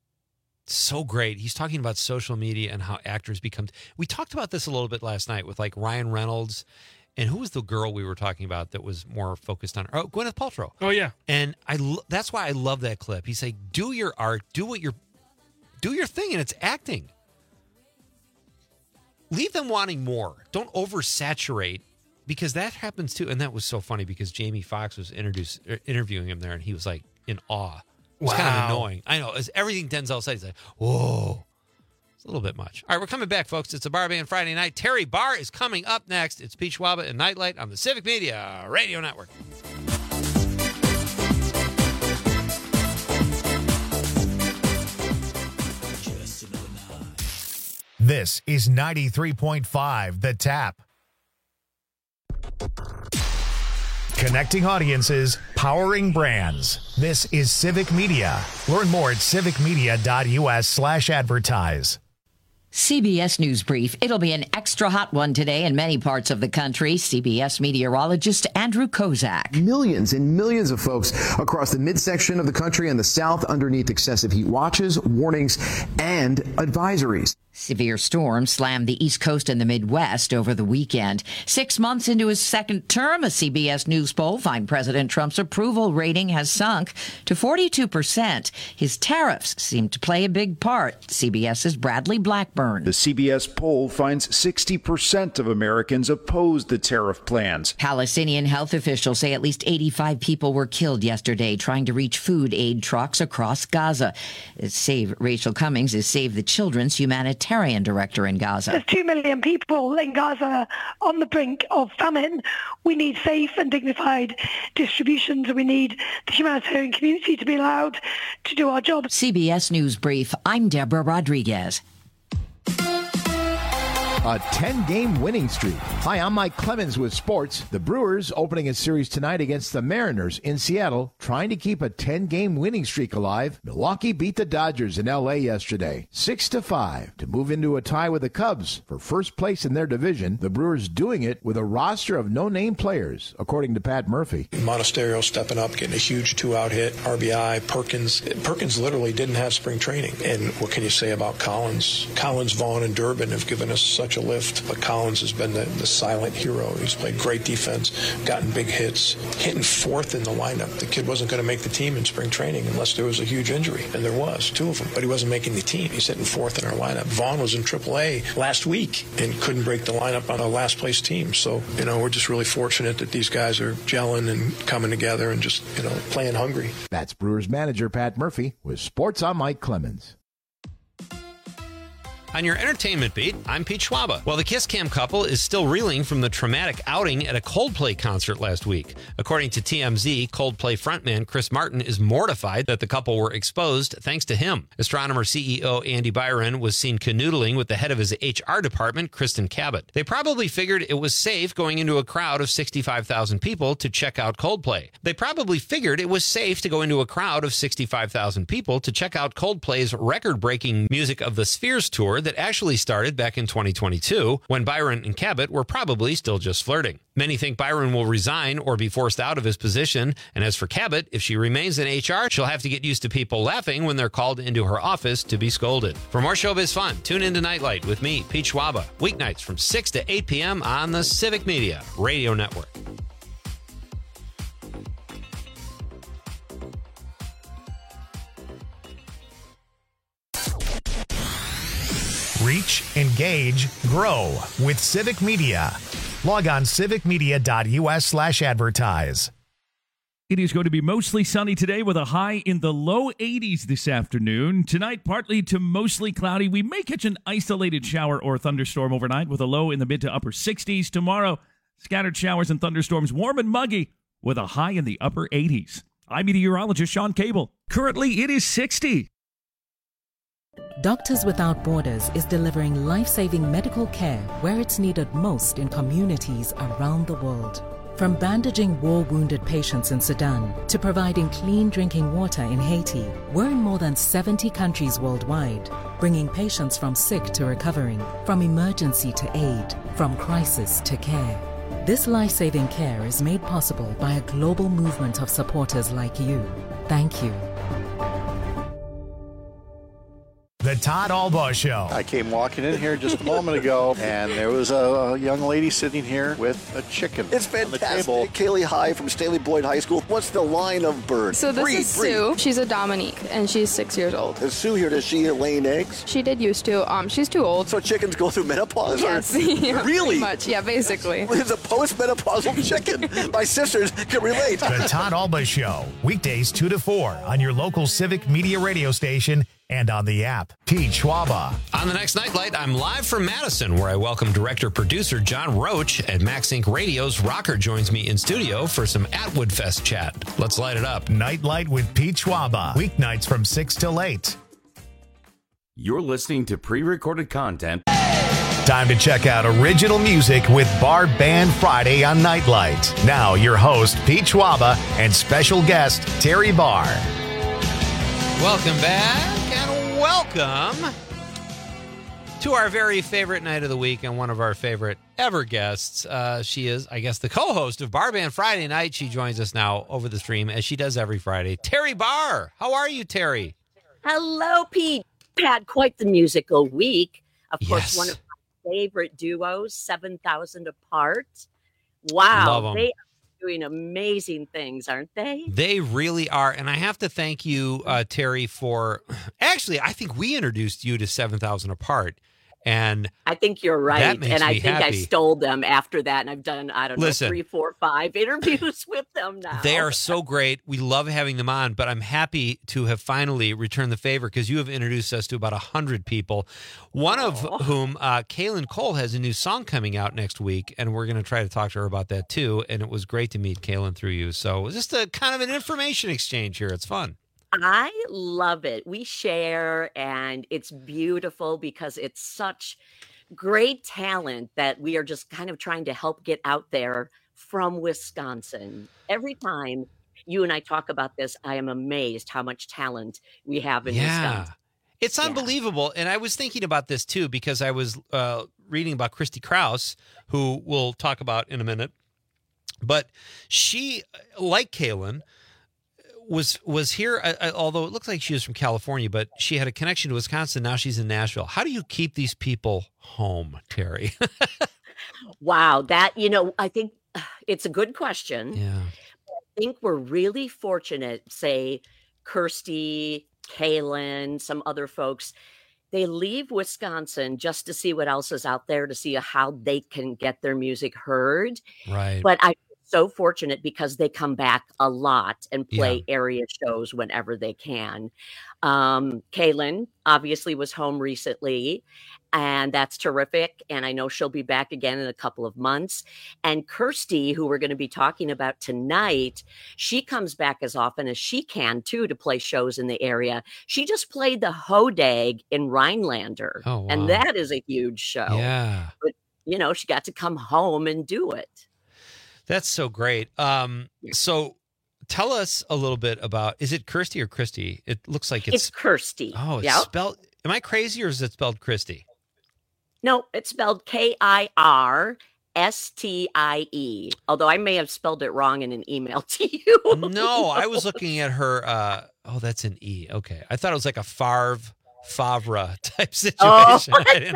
So great. He's talking about social media and how actors become. We talked about this a little bit last night with like Ryan Reynolds, and who was the girl we were talking about that was more focused on? Oh, Gwyneth Paltrow. Oh yeah. And I lo- that's why I love that clip. He's like, do your art, do what you're, do your thing, and it's acting. Leave them wanting more. Don't oversaturate, because that happens too. And that was so funny because Jamie Foxx was introduced er, interviewing him there, and he was like in awe. It was kind of Wow. annoying. I know. It's everything Denzel said. He's like, whoa. It's a little bit much. All right, we're coming back, folks. It's a Bar Band Friday night. Terry Barr is coming up next. It's Pete Schwaba and Nightlight on the Civic Media Radio Network. This is ninety-three point five The Tap. Connecting audiences, powering brands. This is Civic Media. Learn more at civicmedia.us slash advertise. C B S News Brief. It'll be an extra hot one today in many parts of the country. C B S meteorologist Andrew Kozak. Millions and millions of folks across the midsection of the country and the south underneath excessive heat watches, warnings, and advisories. Severe storms slammed the East Coast and the Midwest over the weekend. Six months into his second term, a C B S News poll finds President Trump's approval rating has sunk to forty-two percent. His tariffs seem to play a big part. CBS's Bradley Blackburn. The C B S poll finds sixty percent of Americans oppose the tariff plans. Palestinian health officials say at least eighty-five people were killed yesterday trying to reach food aid trucks across Gaza. Save Rachel Cummings is Save the Children's humanitarian director in Gaza. There's two million people in Gaza on the brink of famine. We need safe and dignified distributions. We need the humanitarian community to be allowed to do our job. C B S News Brief. I'm Deborah Rodriguez. A ten-game winning streak. Hi, I'm Mike Clemens with sports. The Brewers opening a series tonight against the Mariners in Seattle, trying to keep a ten-game winning streak alive. Milwaukee beat the Dodgers in L A yesterday, six to five, to move into a tie with the Cubs for first place in their division. The Brewers doing it with a roster of no-name players, according to Pat Murphy. Monasterio stepping up, getting a huge two-out hit, R B I, Perkins. Perkins literally didn't have spring training. And what can you say about Collins? Collins, Vaughn, and Durbin have given us such a lift, but Collins has been the, the silent hero. He's played great defense, gotten big hits, hitting fourth in the lineup. The kid wasn't going to make the team in spring training unless there was a huge injury, and there was, two of them, but he wasn't making the team. He's hitting fourth in our lineup. Vaughn was in triple A last week and couldn't break the lineup on a last place team. So, you know, we're just really fortunate that these guys are gelling and coming together and just, you know, playing hungry. That's Brewers manager Pat Murphy with sports. I'm Mike Clemens. On your entertainment beat, I'm Pete Schwaba. Well, the Kiss Cam couple is still reeling from the traumatic outing at a Coldplay concert last week. According to T M Z, Coldplay frontman Chris Martin is mortified that the couple were exposed thanks to him. Astronomer C E O Andy Byron was seen canoodling with the head of his H R department, Kristen Cabot. They probably figured it was safe going into a crowd of sixty-five thousand people to check out Coldplay. They probably figured it was safe to go into a crowd of sixty-five thousand people to check out Coldplay's record-breaking Music of the Spheres tour that actually started back in twenty twenty-two, when Byron and Cabot were probably still just flirting. Many think Byron will resign or be forced out of his position, and as for Cabot, if she remains in H R, she'll have to get used to people laughing when they're called into her office to be scolded. For more showbiz fun, tune into Nightlight with me, Pete Schwaba, weeknights from six to eight p.m. on the Civic Media Radio Network. Reach, engage, grow with Civic Media. Log on civicmedia.us slash advertise. It is going to be mostly sunny today with a high in the low eighties this afternoon. Tonight, partly to mostly cloudy. We may catch an isolated shower or thunderstorm overnight with a low in the mid to upper sixties. Tomorrow, scattered showers and thunderstorms, warm and muggy with a high in the upper eighties. I'm meteorologist Sean Cable. Currently, it is sixty. Doctors Without Borders is delivering life-saving medical care where it's needed most in communities around the world. From bandaging war-wounded patients in Sudan to providing clean drinking water in Haiti, we're in more than seventy countries worldwide, bringing patients from sick to recovering, from emergency to aid, from crisis to care. This life-saving care is made possible by a global movement of supporters like you. Thank you. The Todd Albaugh Show. I came walking in here just a moment ago, and there was a, a young lady sitting here with a chicken. It's fantastic. Kaylee High from Staley Boyd High School. What's the line of bird? So this breed, is breed. Sue. She's a Dominique, and she's six years old. Is Sue here? Does she laying eggs? She did used to. Um, she's too old. So chickens go through menopause? Yes. Or? Yeah, really? Pretty much. Yeah, basically. It's a post-menopausal chicken. My sisters can relate. The Todd Albaugh Show. Weekdays two to four on your local Civic Media radio station and on the app. Pete Schwaba. On the next Nightlight, I'm live from Madison, where I welcome director-producer John Roach, and Max Inc Radio's Rocker joins me in studio for some Atwood Fest chat. Let's light it up. Nightlight with Pete Schwaba. Weeknights from six till eight. You're listening to pre-recorded content. Time to check out original music with Bar Band Friday on Nightlight. Now, your host, Pete Schwaba, and special guest, Terry Barr. Welcome back, and welcome to our very favorite night of the week and one of our favorite ever guests. Uh, she is, I guess, the co-host of Bar Band Friday Night. She joins us now over the stream, as she does every Friday. Terry Barr. How are you, Terry? Hello, Pete. Had quite the musical week. Of course, Yes. one of my favorite duos, seven thousand Apart. Wow. Love 'em. They are doing amazing things, aren't they? They really are. And I have to thank you, uh, Terry, for actually, I think we introduced you to seven thousand Apart. And I think you're right. That makes And I me think I happy. stole them after that. And I've done, I don't know, Listen. three, four, five interviews with them now. They are so great. We love having them on, but I'm happy to have finally returned the favor because you have introduced us to about one hundred people, one of whom, uh, Kaylin Cole, has a new song coming out next week, and we're going to try to talk to her about that too. And it was great to meet Kaylin through you. So just a kind of an information exchange here. It's fun. I love it. We share, and it's beautiful because it's such great talent that we are just kind of trying to help get out there from Wisconsin. Every time you and I talk about this, I am amazed how much talent we have in Yeah. Wisconsin. It's unbelievable. And I was thinking about this too, because I was uh, reading about Christy Krause, who we'll talk about in a minute. But she, like Kaylin, was was here, uh, although it looks like she was from California, but she had a connection to Wisconsin. Now she's in Nashville. How do you keep these people home, Terry? Wow, that, you know, I think uh, it's a good question. Yeah. I think we're really fortunate, say, Kirsty, Kaylin, some other folks, they leave Wisconsin just to see what else is out there, to see how they can get their music heard. Right. But I'm so fortunate because they come back a lot and play Yeah. area shows whenever they can. Um, Kaylin obviously was home recently, and that's terrific. And I know she'll be back again in a couple of months. And Kirsty, who we're going to be talking about tonight, she comes back as often as she can too to play shows in the area. She just played the Hodag in Rhinelander, Oh, wow. and that is a huge show. Yeah. But you know, she got to come home and do it. That's so great. Um, so tell us a little bit about, is it Kirsty or Christy? It looks like it's, It's Kirsty. oh, it's Yep. spelled, am I crazy or is it spelled Christy? No, it's spelled K I R S T I E. Although I may have spelled it wrong in an email to you. No, I was looking at her. Uh, oh, that's an E. Okay. I thought it was like a Favre, Favre type situation. Oh, I didn't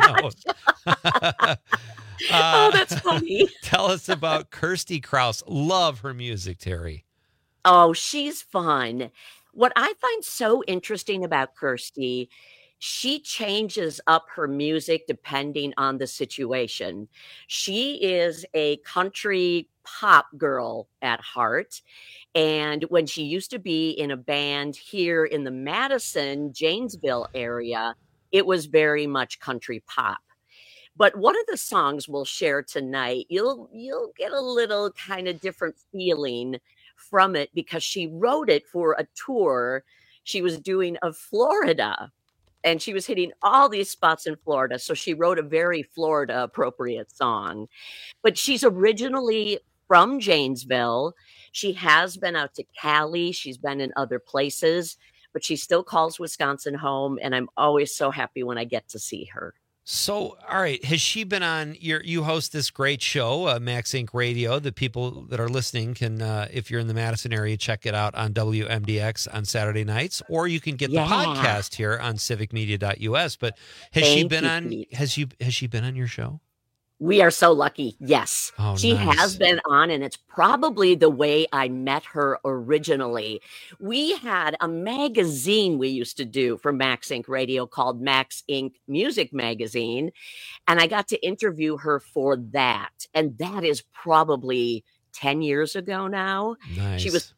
know. Oh, that's funny. Tell us about Kirsty Krause. Love her music, Terry. Oh, she's fun. What I find so interesting about Kirsty, she changes up her music depending on the situation. She is a country pop girl at heart. And when she used to be in a band here in the Madison, Janesville area, it was very much country pop. But one of the songs we'll share tonight, you'll you'll get a little kind of different feeling from it because she wrote it for a tour she was doing of Florida. And she was hitting all these spots in Florida. So she wrote a very Florida appropriate song. But she's originally from Janesville. She has been out to Cali. She's been in other places, but she still calls Wisconsin home. And I'm always so happy when I get to see her. So, all right, has she been on your, you host this great show, uh, Max Inc Radio. The people that are listening can, uh, if you're in the Madison area, check it out on W M D X on Saturday nights, or you can get Yeah. the podcast here on civic media dot U S. But has she Thank been you, on, Pete. has you, has she been on your show? We are so lucky. Yes. Oh, she nice. has been on, and it's probably the way I met her originally. We had a magazine we used to do for Max Inc Radio called Max Inc Music Magazine, and I got to interview her for that. And that is probably ten years ago now. Nice. She was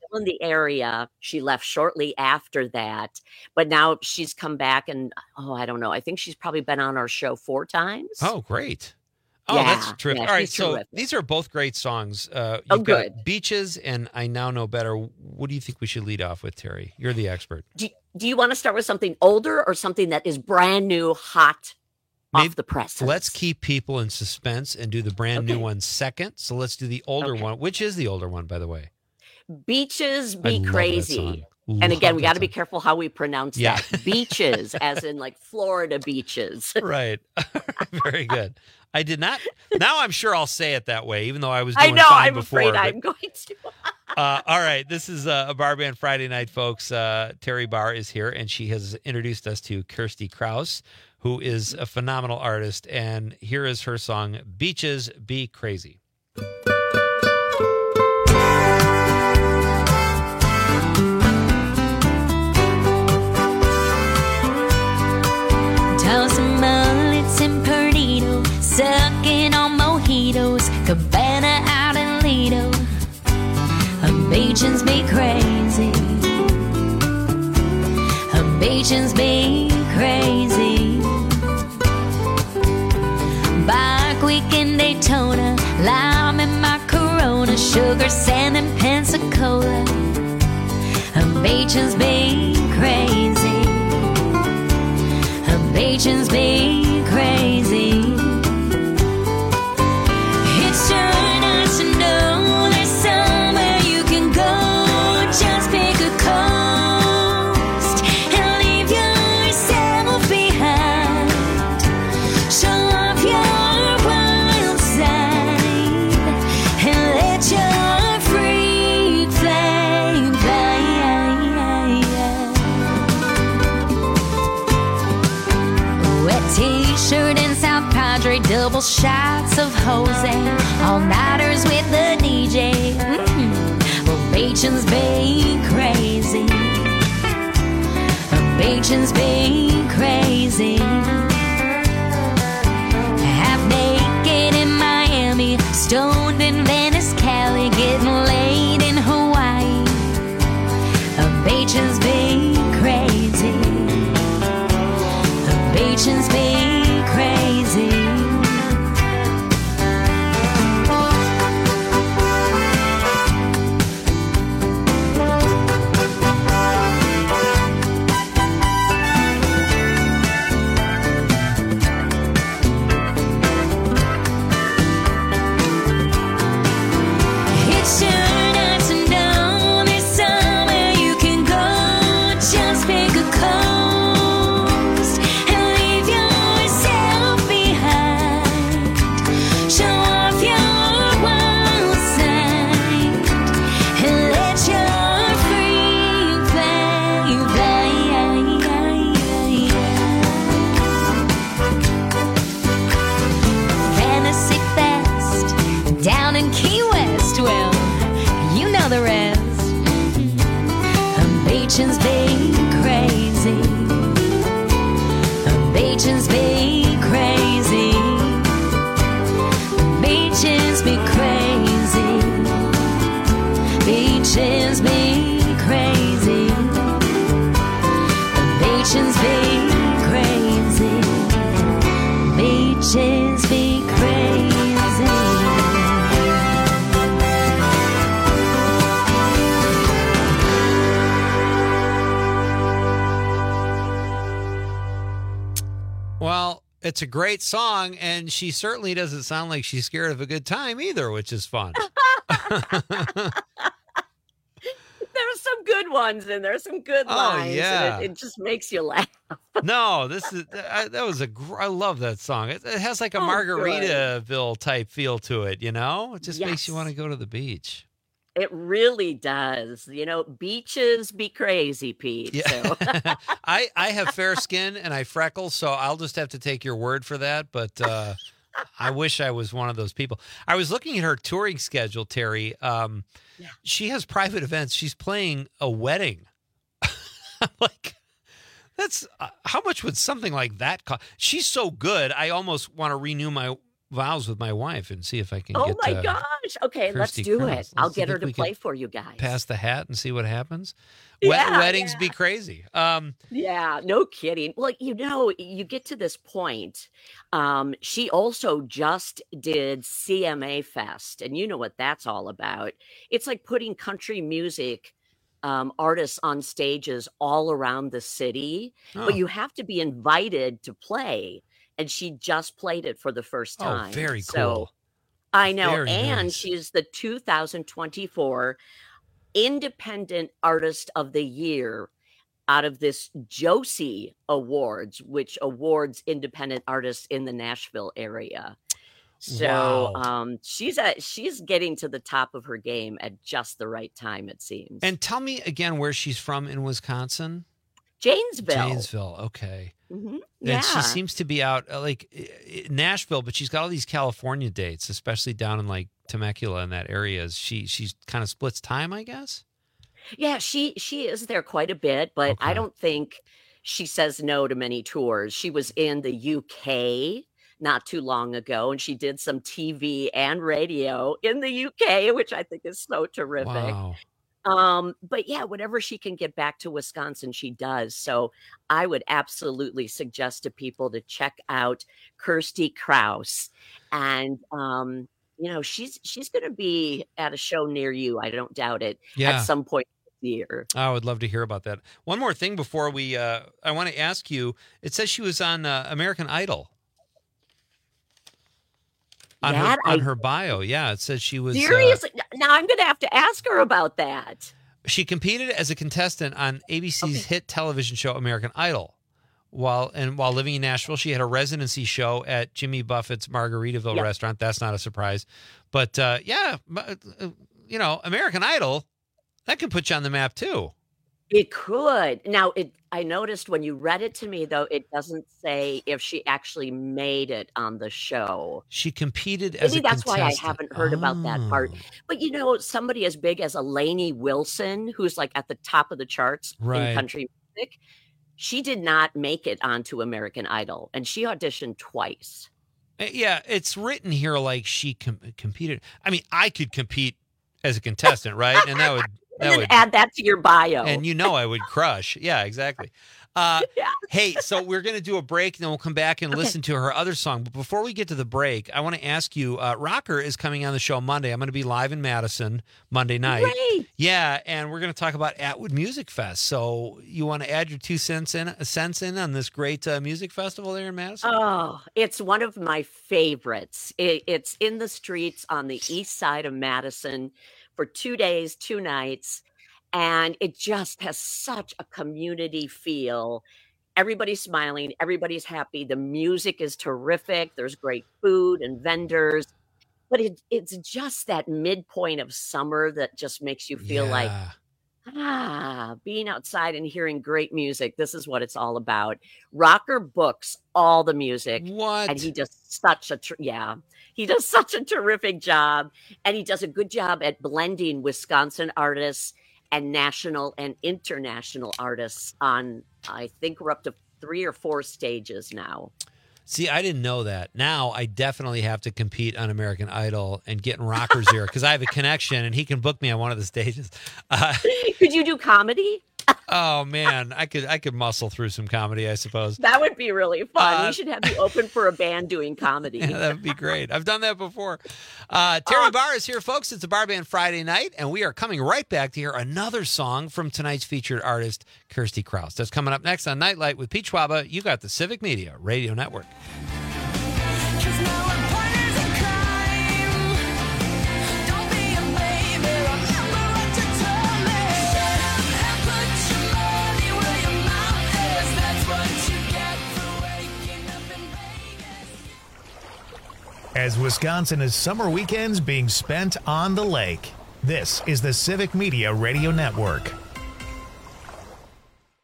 in the area. She left shortly after that, but now she's come back and, oh, I don't know. I think she's probably been on our show four times. Oh, great. Oh, Yeah, that's terrific. yeah, All right, she's so terrific. these are both great songs. Uh, Oh, you've got good. Beaches and I Now Know Better. What do you think we should lead off with, Terry? You're the expert. Do, do you want to start with something older or something that is brand new, hot, Maybe- off the press? Let's keep people in suspense and do the brand new Okay. one second. So let's do the older Okay. one. Which is the older one, by the way? Beaches I Be love that Crazy. song. And Love again, we that got to be song. careful how we pronounce Yeah. that. Beaches, as in like Florida beaches. Right. Very good. I did not. Now I'm sure I'll say it that way, even though I was I doing know. fine I'm before. afraid but- I'm going to. Uh, all right, this is uh, a Bar Band Friday night, folks. Uh, Terry Barr is here, and she has introduced us to Kirsty Krause, who is a phenomenal artist. And here is her song, Beaches Be Crazy. Tossing mullets and Perdido, sucking on mojitos, Cabana out in Lido. Beaches be crazy. Beaches be crazy. Bike week in Daytona, lime in my Corona, sugar, sand, and Pensacola. Beaches be crazy. Beaches be crazy. It's sure nice to know there's somewhere you can go. Just pick a coast and leave yourself behind. Show off your wild side and let your freak flame fly. Wet t-shirt in South Padre, double shots of Jose, all-nighters with the D J. Mm. Well, Beaches be crazy. Beaches be crazy. Half naked in Miami, stoned in Venice, Cali, getting laid in Hawaii. Beaches be crazy. Beaches be crazy. It's sure nice to know there's somewhere you can go. Just pick a coast and leave yourself behind. Show off your wild side and let your freak flame fly. Fantasy Fest down in Key West. Well, you know the rest. Beaches be crazy. Beaches be crazy. Beaches be crazy. Beaches be crazy. Beaches be crazy. Beaches be crazy. Well, it's a great song, and she certainly doesn't sound like she's scared of a good time either, which is fun. There's some good ones and there's some good Oh, lines. yeah. And it, it just makes you laugh. No, this is I, that was a gr- I love that song. It, it has like a Oh, Margaritaville type feel to it, you know? It just makes you Yes. want to go to the beach. It really does. You know, beaches be crazy, Pete. Yeah. So. I I have fair skin and I freckle, so I'll just have to take your word for that, but uh I wish I was one of those people. I was looking at her touring schedule, Terry. Um she has private events. She's playing a wedding. I'm like that's uh, how much would something like that cost? She's so good. I almost want to renew my vows with my wife and see if I can Oh get. my uh, gosh! Okay, let's Kirsty do Krause. it. Let's I'll see get her if to we play can for you guys. Pass the hat and see what happens. Wed- Yeah, weddings yeah. be crazy. Um, Yeah, no kidding. Well, you know, you get to this point. Um, she also just did C M A Fest, and you know what that's all about. It's like putting country music um, artists on stages all around the city, Oh. but you have to be invited to play. And she just played it for the first Oh, time. very So cool. I know. Very and nice. she's the two thousand twenty-four Independent Artist of the Year out of this Josie Awards, which awards independent artists in the Nashville area. So Wow. um, she's at she's getting to the top of her game at just the right time, it seems. and tell me again where she's from in Wisconsin. Janesville. Janesville. Okay. Mhm. And she Yeah. seems to be out uh, like i- i- Nashville, but she's got all these California dates, especially down in like Temecula in that area. Is She she's kind of splits time, I guess. Yeah, she she is there quite a bit, but I Okay. don't think she says no to many tours. She was in the U K not too long ago, and she did some T V and radio in the U K, which I think is so terrific. Wow. Um, but yeah, whenever she can get back to Wisconsin, she does. So I would absolutely suggest to people to check out Kirsty Krause. And um, you know, she's she's gonna be at a show near you, I don't doubt it, Yeah. at some point this year. I would love to hear about that. One more thing before we, uh, I want to ask you. It says she was on uh, American Idol. On her That on I- her bio, yeah, it says she was. uh, Seriously, now I'm gonna have to ask her about that. she competed as a contestant on A B C's hit television show American Idol. While and while living in Nashville, she had a residency show at Jimmy Buffett's Margaritaville Yep. restaurant. That's not a surprise, but uh, yeah, uh, you know, American Idol that could put you on the map too. It could. Now, it. I noticed when you read it to me, though, it doesn't say if she actually made it on the show. She competed as Maybe a that's why I contestant. haven't heard about that part. Oh. But you know, somebody as big as Lainey Wilson, who's like at the top of the charts Right. in country music, she did not make it onto American Idol, and she auditioned twice. Uh, Yeah, it's written here like she com- competed. I mean, I could compete as a contestant, right? And that would that And then would add that to your bio. and you know I would crush. Yeah, exactly. Uh, Yeah. Hey, so we're going to do a break, and then we'll come back and Okay. listen to her other song. But before we get to the break, I want to ask you, uh, Rocker is coming on the show Monday. I'm going to be live in Madison Monday night. Great. Yeah, and we're going to talk about Atwood Music Fest. So you want to add your two cents in, cents in on this great uh, music festival there in Madison? Oh, it's one of my favorites. It, it's in the streets on the east side of Madison for two days, two nights, and it just has such a community feel. Everybody's smiling, everybody's happy. The music is terrific. There's great food and vendors, but it, it's just that midpoint of summer that just makes you feel like, Yeah. ah, being outside and hearing great music. This is what it's all about. Rocker books all the music. What? And he does such a, ter- yeah, he does such a terrific job. And he does a good job at blending Wisconsin artists and national and international artists on, I think we're up to three or four stages now. See, I didn't know that. Now I definitely have to compete on American Idol and get in Rockers here because I have a connection and he can book me on one of the stages. Uh, Could you do comedy? oh man, I could I could muscle through some comedy, I suppose. That would be really fun. Uh, we should have you open for a band doing comedy. Yeah, that would be great. I've done that before. Uh, Terry Barr is here, folks. It's a Bar Band Friday night, and we are coming right back to hear another song from tonight's featured artist, Kirsty Krause. That's coming up next on Nightlight with Pete Schwaba. You got the Civic Media Radio Network. As Wisconsin is summer weekends being spent on the lake, this is the Civic Media Radio Network.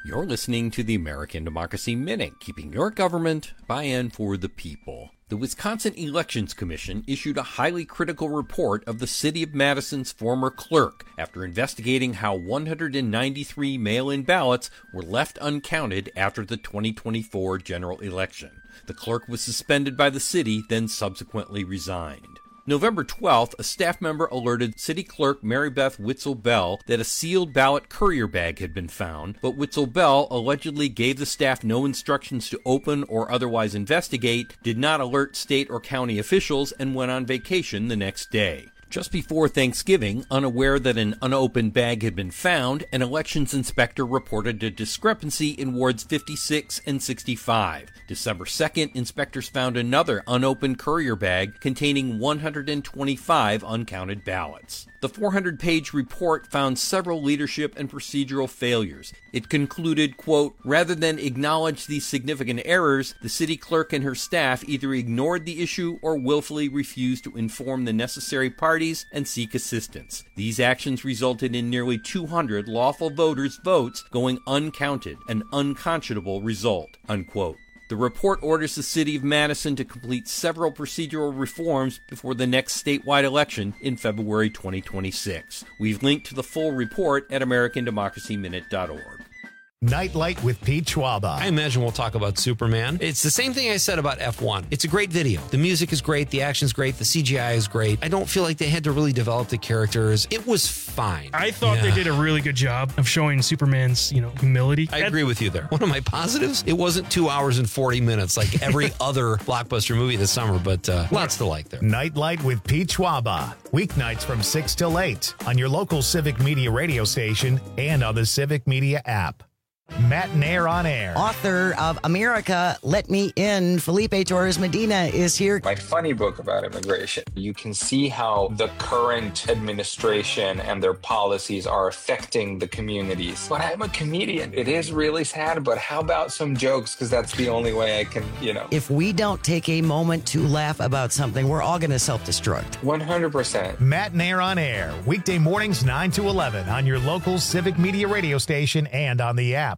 You're listening to the American Democracy Minute, keeping your government by and for the people. The Wisconsin Elections Commission issued a highly critical report of the City of Madison's former clerk after investigating how one hundred ninety-three mail-in ballots were left uncounted after the twenty twenty-four general election. The clerk was suspended by the city, then subsequently resigned. November twelfth, a staff member alerted City Clerk Mary Beth Witzel-Bell that a sealed ballot courier bag had been found, but Witzel-Bell allegedly gave the staff no instructions to open or otherwise investigate, did not alert state or county officials, and went on vacation the next day. Just before Thanksgiving, unaware that an unopened bag had been found, an elections inspector reported a discrepancy in wards fifty-six and sixty-five. December second, inspectors found another unopened courier bag containing one hundred twenty-five uncounted ballots. The four hundred page report found several leadership and procedural failures. It concluded, quote, rather than acknowledge these significant errors, the city clerk and her staff either ignored the issue or willfully refused to inform the necessary parties and seek assistance. These actions resulted in nearly two hundred lawful voters' votes going uncounted, an unconscionable result, unquote. The report orders the City of Madison to complete several procedural reforms before the next statewide election in February twenty twenty-six. We've linked to the full report at American Democracy Minute dot org. Nightlight with Pete Schwaba. I imagine we'll talk about Superman. It's the same thing I said about F one. It's a great video. The music is great. The action's great. The C G I is great. I don't feel like they had to really develop the characters. It was fine. I thought Yeah. they did a really good job of showing Superman's, you know, humility. I agree with you there. One of my positives, it wasn't two hours and forty minutes like every other blockbuster movie this summer, but uh, lots to like there. Nightlight with Pete Schwaba. Weeknights from six till eight on your local Civic Media radio station and on the Civic Media app. Matt Nair on air. Author of America, Let Me In, Felipe Torres Medina is here. My funny book about immigration. You can see how the current administration and their policies are affecting the communities. But I'm a comedian. It is really sad, but how about some jokes? Because that's the only way I can, you know. If we don't take a moment to laugh about something, we're all going to self-destruct. one hundred percent. Matt Nair on air. Weekday mornings nine to eleven on your local Civic Media radio station and on the app.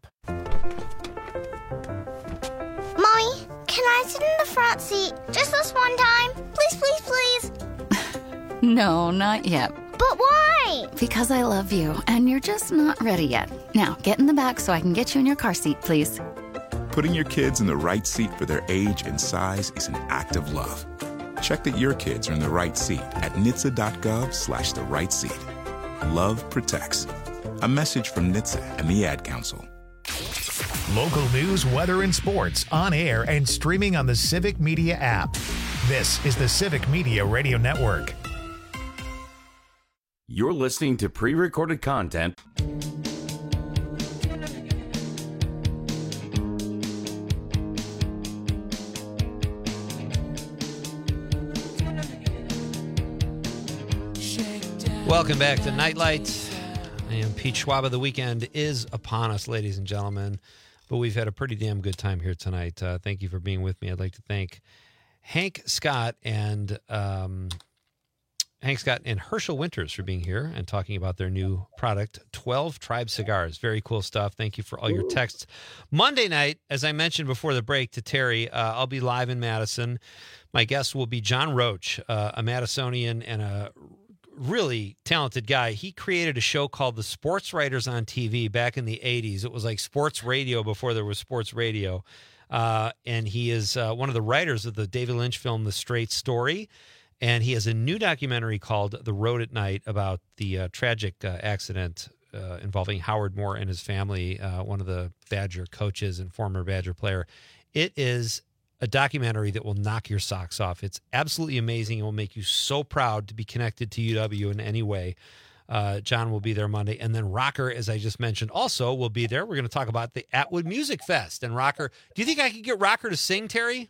Mommy, can I sit in the front seat just this one time? Please, please, please. No, not yet. But why? Because I love you, and you're just not ready yet. Now, get in the back so I can get you in your car seat, please. Putting your kids in the right seat for their age and size is an act of love. Check that your kids are in the right seat at N H T S A dot gov slash the right seat. Love protects. A message from N H T S A and the Ad Council. Local news, weather, and sports on air and streaming on the Civic Media app. This is the Civic Media Radio Network. You're listening to pre-recorded content. Welcome back to Nightlight. I am Pete Schwaba. The weekend is upon us, ladies and gentlemen, but we've had a pretty damn good time here tonight. Uh, thank you for being with me. I'd like to thank Hank Scott and um, Hank Scott and Herschel Winters for being here and talking about their new product, twelve Tribe Cigars. Very cool stuff. Thank you for all your texts. Monday night, as I mentioned before the break to Terry, uh, I'll be live in Madison. My guest will be John Roach, uh, a Madisonian and a really talented guy. He created a show called The Sports Writers on T V back in the eighties. It was like sports radio before there was sports radio. Uh, and he is uh, one of the writers of the David Lynch film, The Straight Story. And he has a new documentary called The Road at Night about the uh, tragic uh, accident uh, involving Howard Moore and his family, uh, one of the Badger coaches and former Badger player. It is a documentary that will knock your socks off. It's absolutely amazing. It will make you so proud to be connected to U W in any way. Uh, John will be there Monday. And then Rocker, as I just mentioned, also will be there. We're going to talk about the Atwood Music Fest. And Rocker, do you think I could get Rocker to sing, Terry?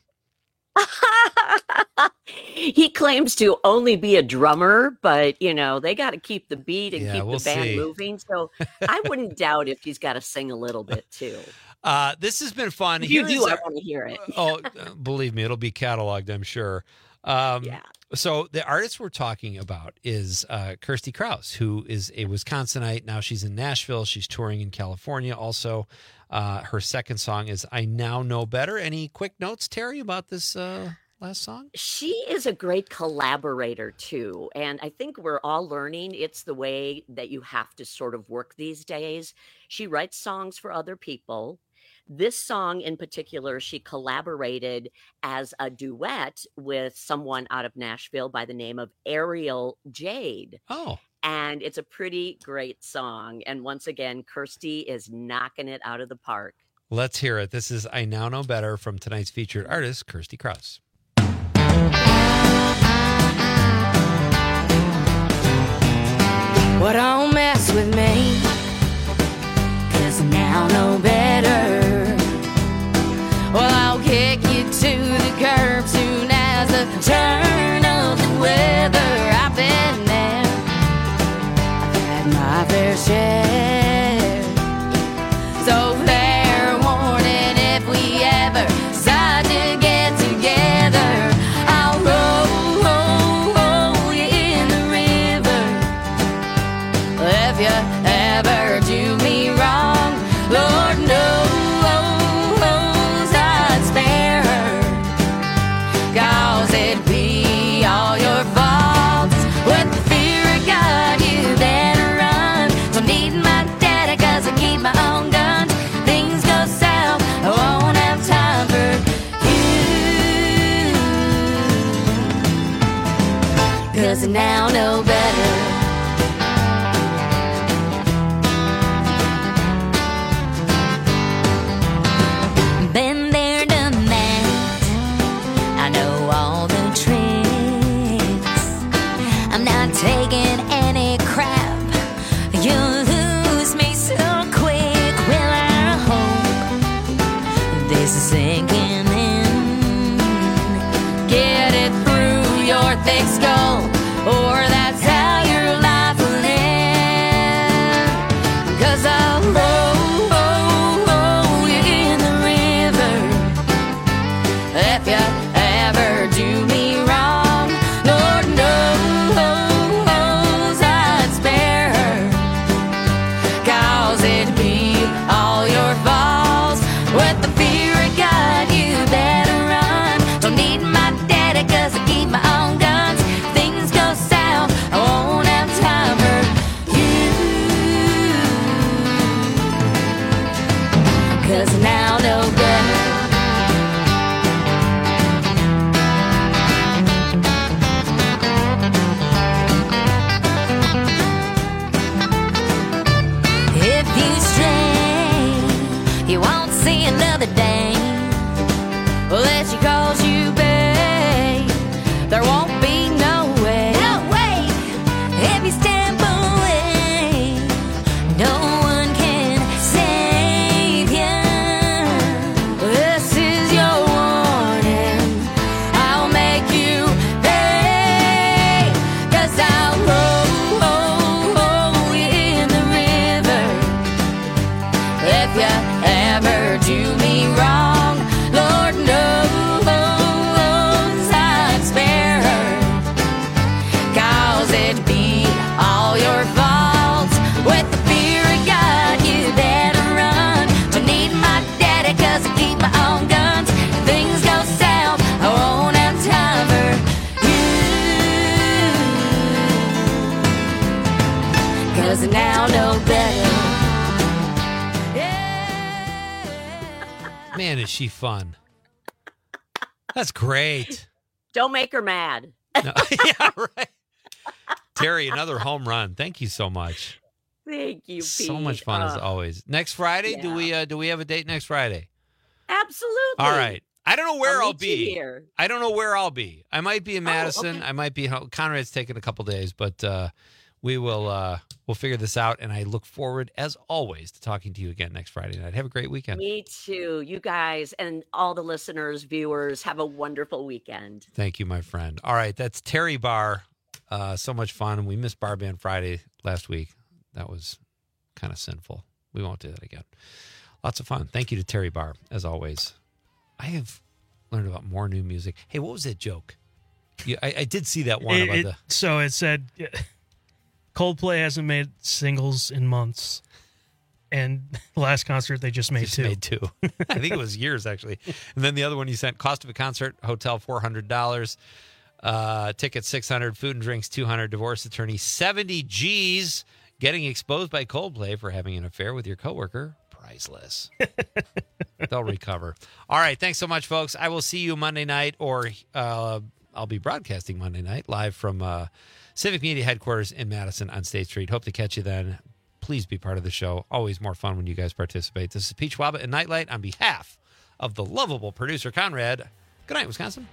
He claims to only be a drummer, but, you know, they got to keep the beat and Yeah, keep we'll the band see. moving. So I wouldn't doubt if he's got to sing a little bit, too. Uh, this has been fun. If you Here do, is I our- want to hear it. oh, uh, believe me, it'll be cataloged, I'm sure. Um, Yeah. So the artist we're talking about is uh, Kirsty Krause, who is a Wisconsinite. Now she's in Nashville. She's touring in California also. Uh, her second song is I Now Know Better. Any quick notes, Terry, about this uh, last song? She is a great collaborator too. And I think we're all learning it's the way that you have to sort of work these days. She writes songs for other people. This song in particular, she collaborated as a duet with someone out of Nashville by the name of Ariel Jade. Oh. And it's a pretty great song. And once again, Kirsty is knocking it out of the park. Let's hear it. This is I Now Know Better from tonight's featured artist, Kirsty Krause. Well, don't mess with me, 'cause I now know better. Well, I'll kick you to the curb soon as the turn of the weather. I've been there, I've had my fair share. So fair warning, if we ever decide to get together, I'll roll, roll, roll you in the river. If you ever do me wrong, Lord knows I'd spare her. 'Cause it'd be all your fault. With the fear of God, you better run. Don't need my daddy 'cause I keep my own guns. Things go south, I won't have time for you. 'Cause I now know better. Been there, done that. I know all the tricks. I'm not taking any crap. You'll lose me so quick. Well, I hope this is sinking in. Get it through your thick skull, or that's how your life will end. 'Cause I'll roll, roll, roll you in the river. If you ever do me wrong, Lord knows I'd spare her. 'Cause it'd be all your fault. With the fear of God, you better run. Don't need my daddy 'cause I keep my own guns. Things go south, I won't have time for you. 'Cause I now know better. If you stray, you won't see another day. Unless she calls you babe, there won't be no way. No way. If you step away, no one can save you. This is your warning. I'll make you pay. 'Cause I'll roll, roll, roll you in the river. If you ever do me wrong, Lord knows I'd spare her. 'Cause it'd be all your fault. With the fear of God, you better run. Don't need my daddy 'cause I keep my own guns. If things go south, I won't have time for you. 'Cause I now know better. Man, is she fun. That's great. Don't make her mad. No, yeah, right. Terry, another home run. Thank you so much. Thank you, Pete. So much fun as Uh, always. Next Friday, do yeah. we uh, do we have a date next Friday? Absolutely. All right. I don't know where I'll I'll, meet you be. here. I don't know where I'll be. I might be in Madison. okay. I might be. Conrad's taking a couple days, but uh, we will uh, we'll figure this out. And I look forward, as always, to talking to you again next Friday night. Have a great weekend. Me too. You guys and all the listeners, viewers, have a wonderful weekend. Thank you, my friend. All right, that's Terry Barr. Uh, so much fun. We missed Bar Band Friday last week. That was kind of sinful. We won't do that again. Lots of fun. Thank you to Terry Barr, as always. I have learned about more new music. Hey, what was that joke? Yeah, I, I did see that one It- about it- the. So it said Coldplay hasn't made singles in months. And the last concert they just made Just two. made two. I think it was years, actually. And then the other one you sent, cost of a concert, hotel four hundred dollars, uh, tickets six hundred dollars, food and drinks two hundred dollars, divorce attorney seventy G's, getting exposed by Coldplay for having an affair with your coworker, priceless. They'll recover. All right, thanks so much, folks. I will see you Monday night, or uh, I'll be broadcasting Monday night live from uh, Civic Media Headquarters in Madison on State Street. Hope to catch you then. Please be part of the show. Always more fun when you guys participate. This is Peach Waba and Nightlight on behalf of the lovable producer, Conrad. Good night, Wisconsin.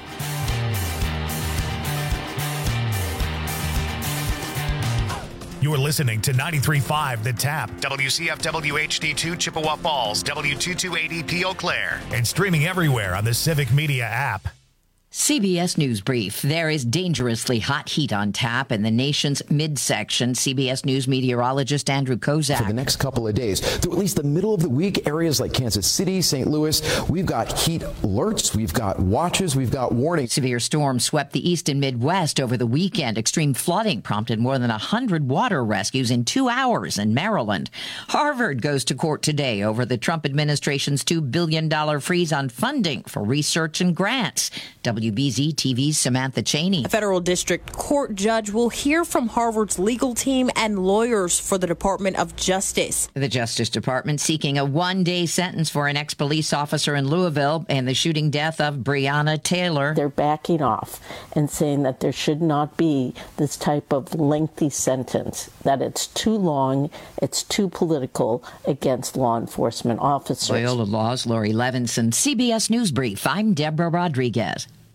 You're listening to ninety-three point five The Tap, W C F W H D two Chippewa Falls, W two two eight E P Eau Claire, and streaming everywhere on the Civic Media app. C B S News Brief. There is dangerously hot heat on tap in the nation's midsection. C B S News meteorologist Andrew Kozak. For the next couple of days, through at least the middle of the week, areas like Kansas City, Saint Louis, we've got heat alerts, we've got watches, we've got warnings. Severe storms swept the east and Midwest over the weekend. Extreme flooding prompted more than one hundred water rescues in two hours in Maryland. Harvard goes to court today over the Trump administration's two billion dollars freeze on funding for research and grants. W B Z T V's Samantha Cheney. A federal district court judge will hear from Harvard's legal team and lawyers for the Department of Justice. The Justice Department seeking a one-day sentence for an ex-police officer in Louisville and the shooting death of Breonna Taylor. They're backing off and saying that there should not be this type of lengthy sentence, that it's too long, it's too political against law enforcement officers. Loyola Law's Lori Levinson, C B S News Brief. I'm Deborah Rodriguez.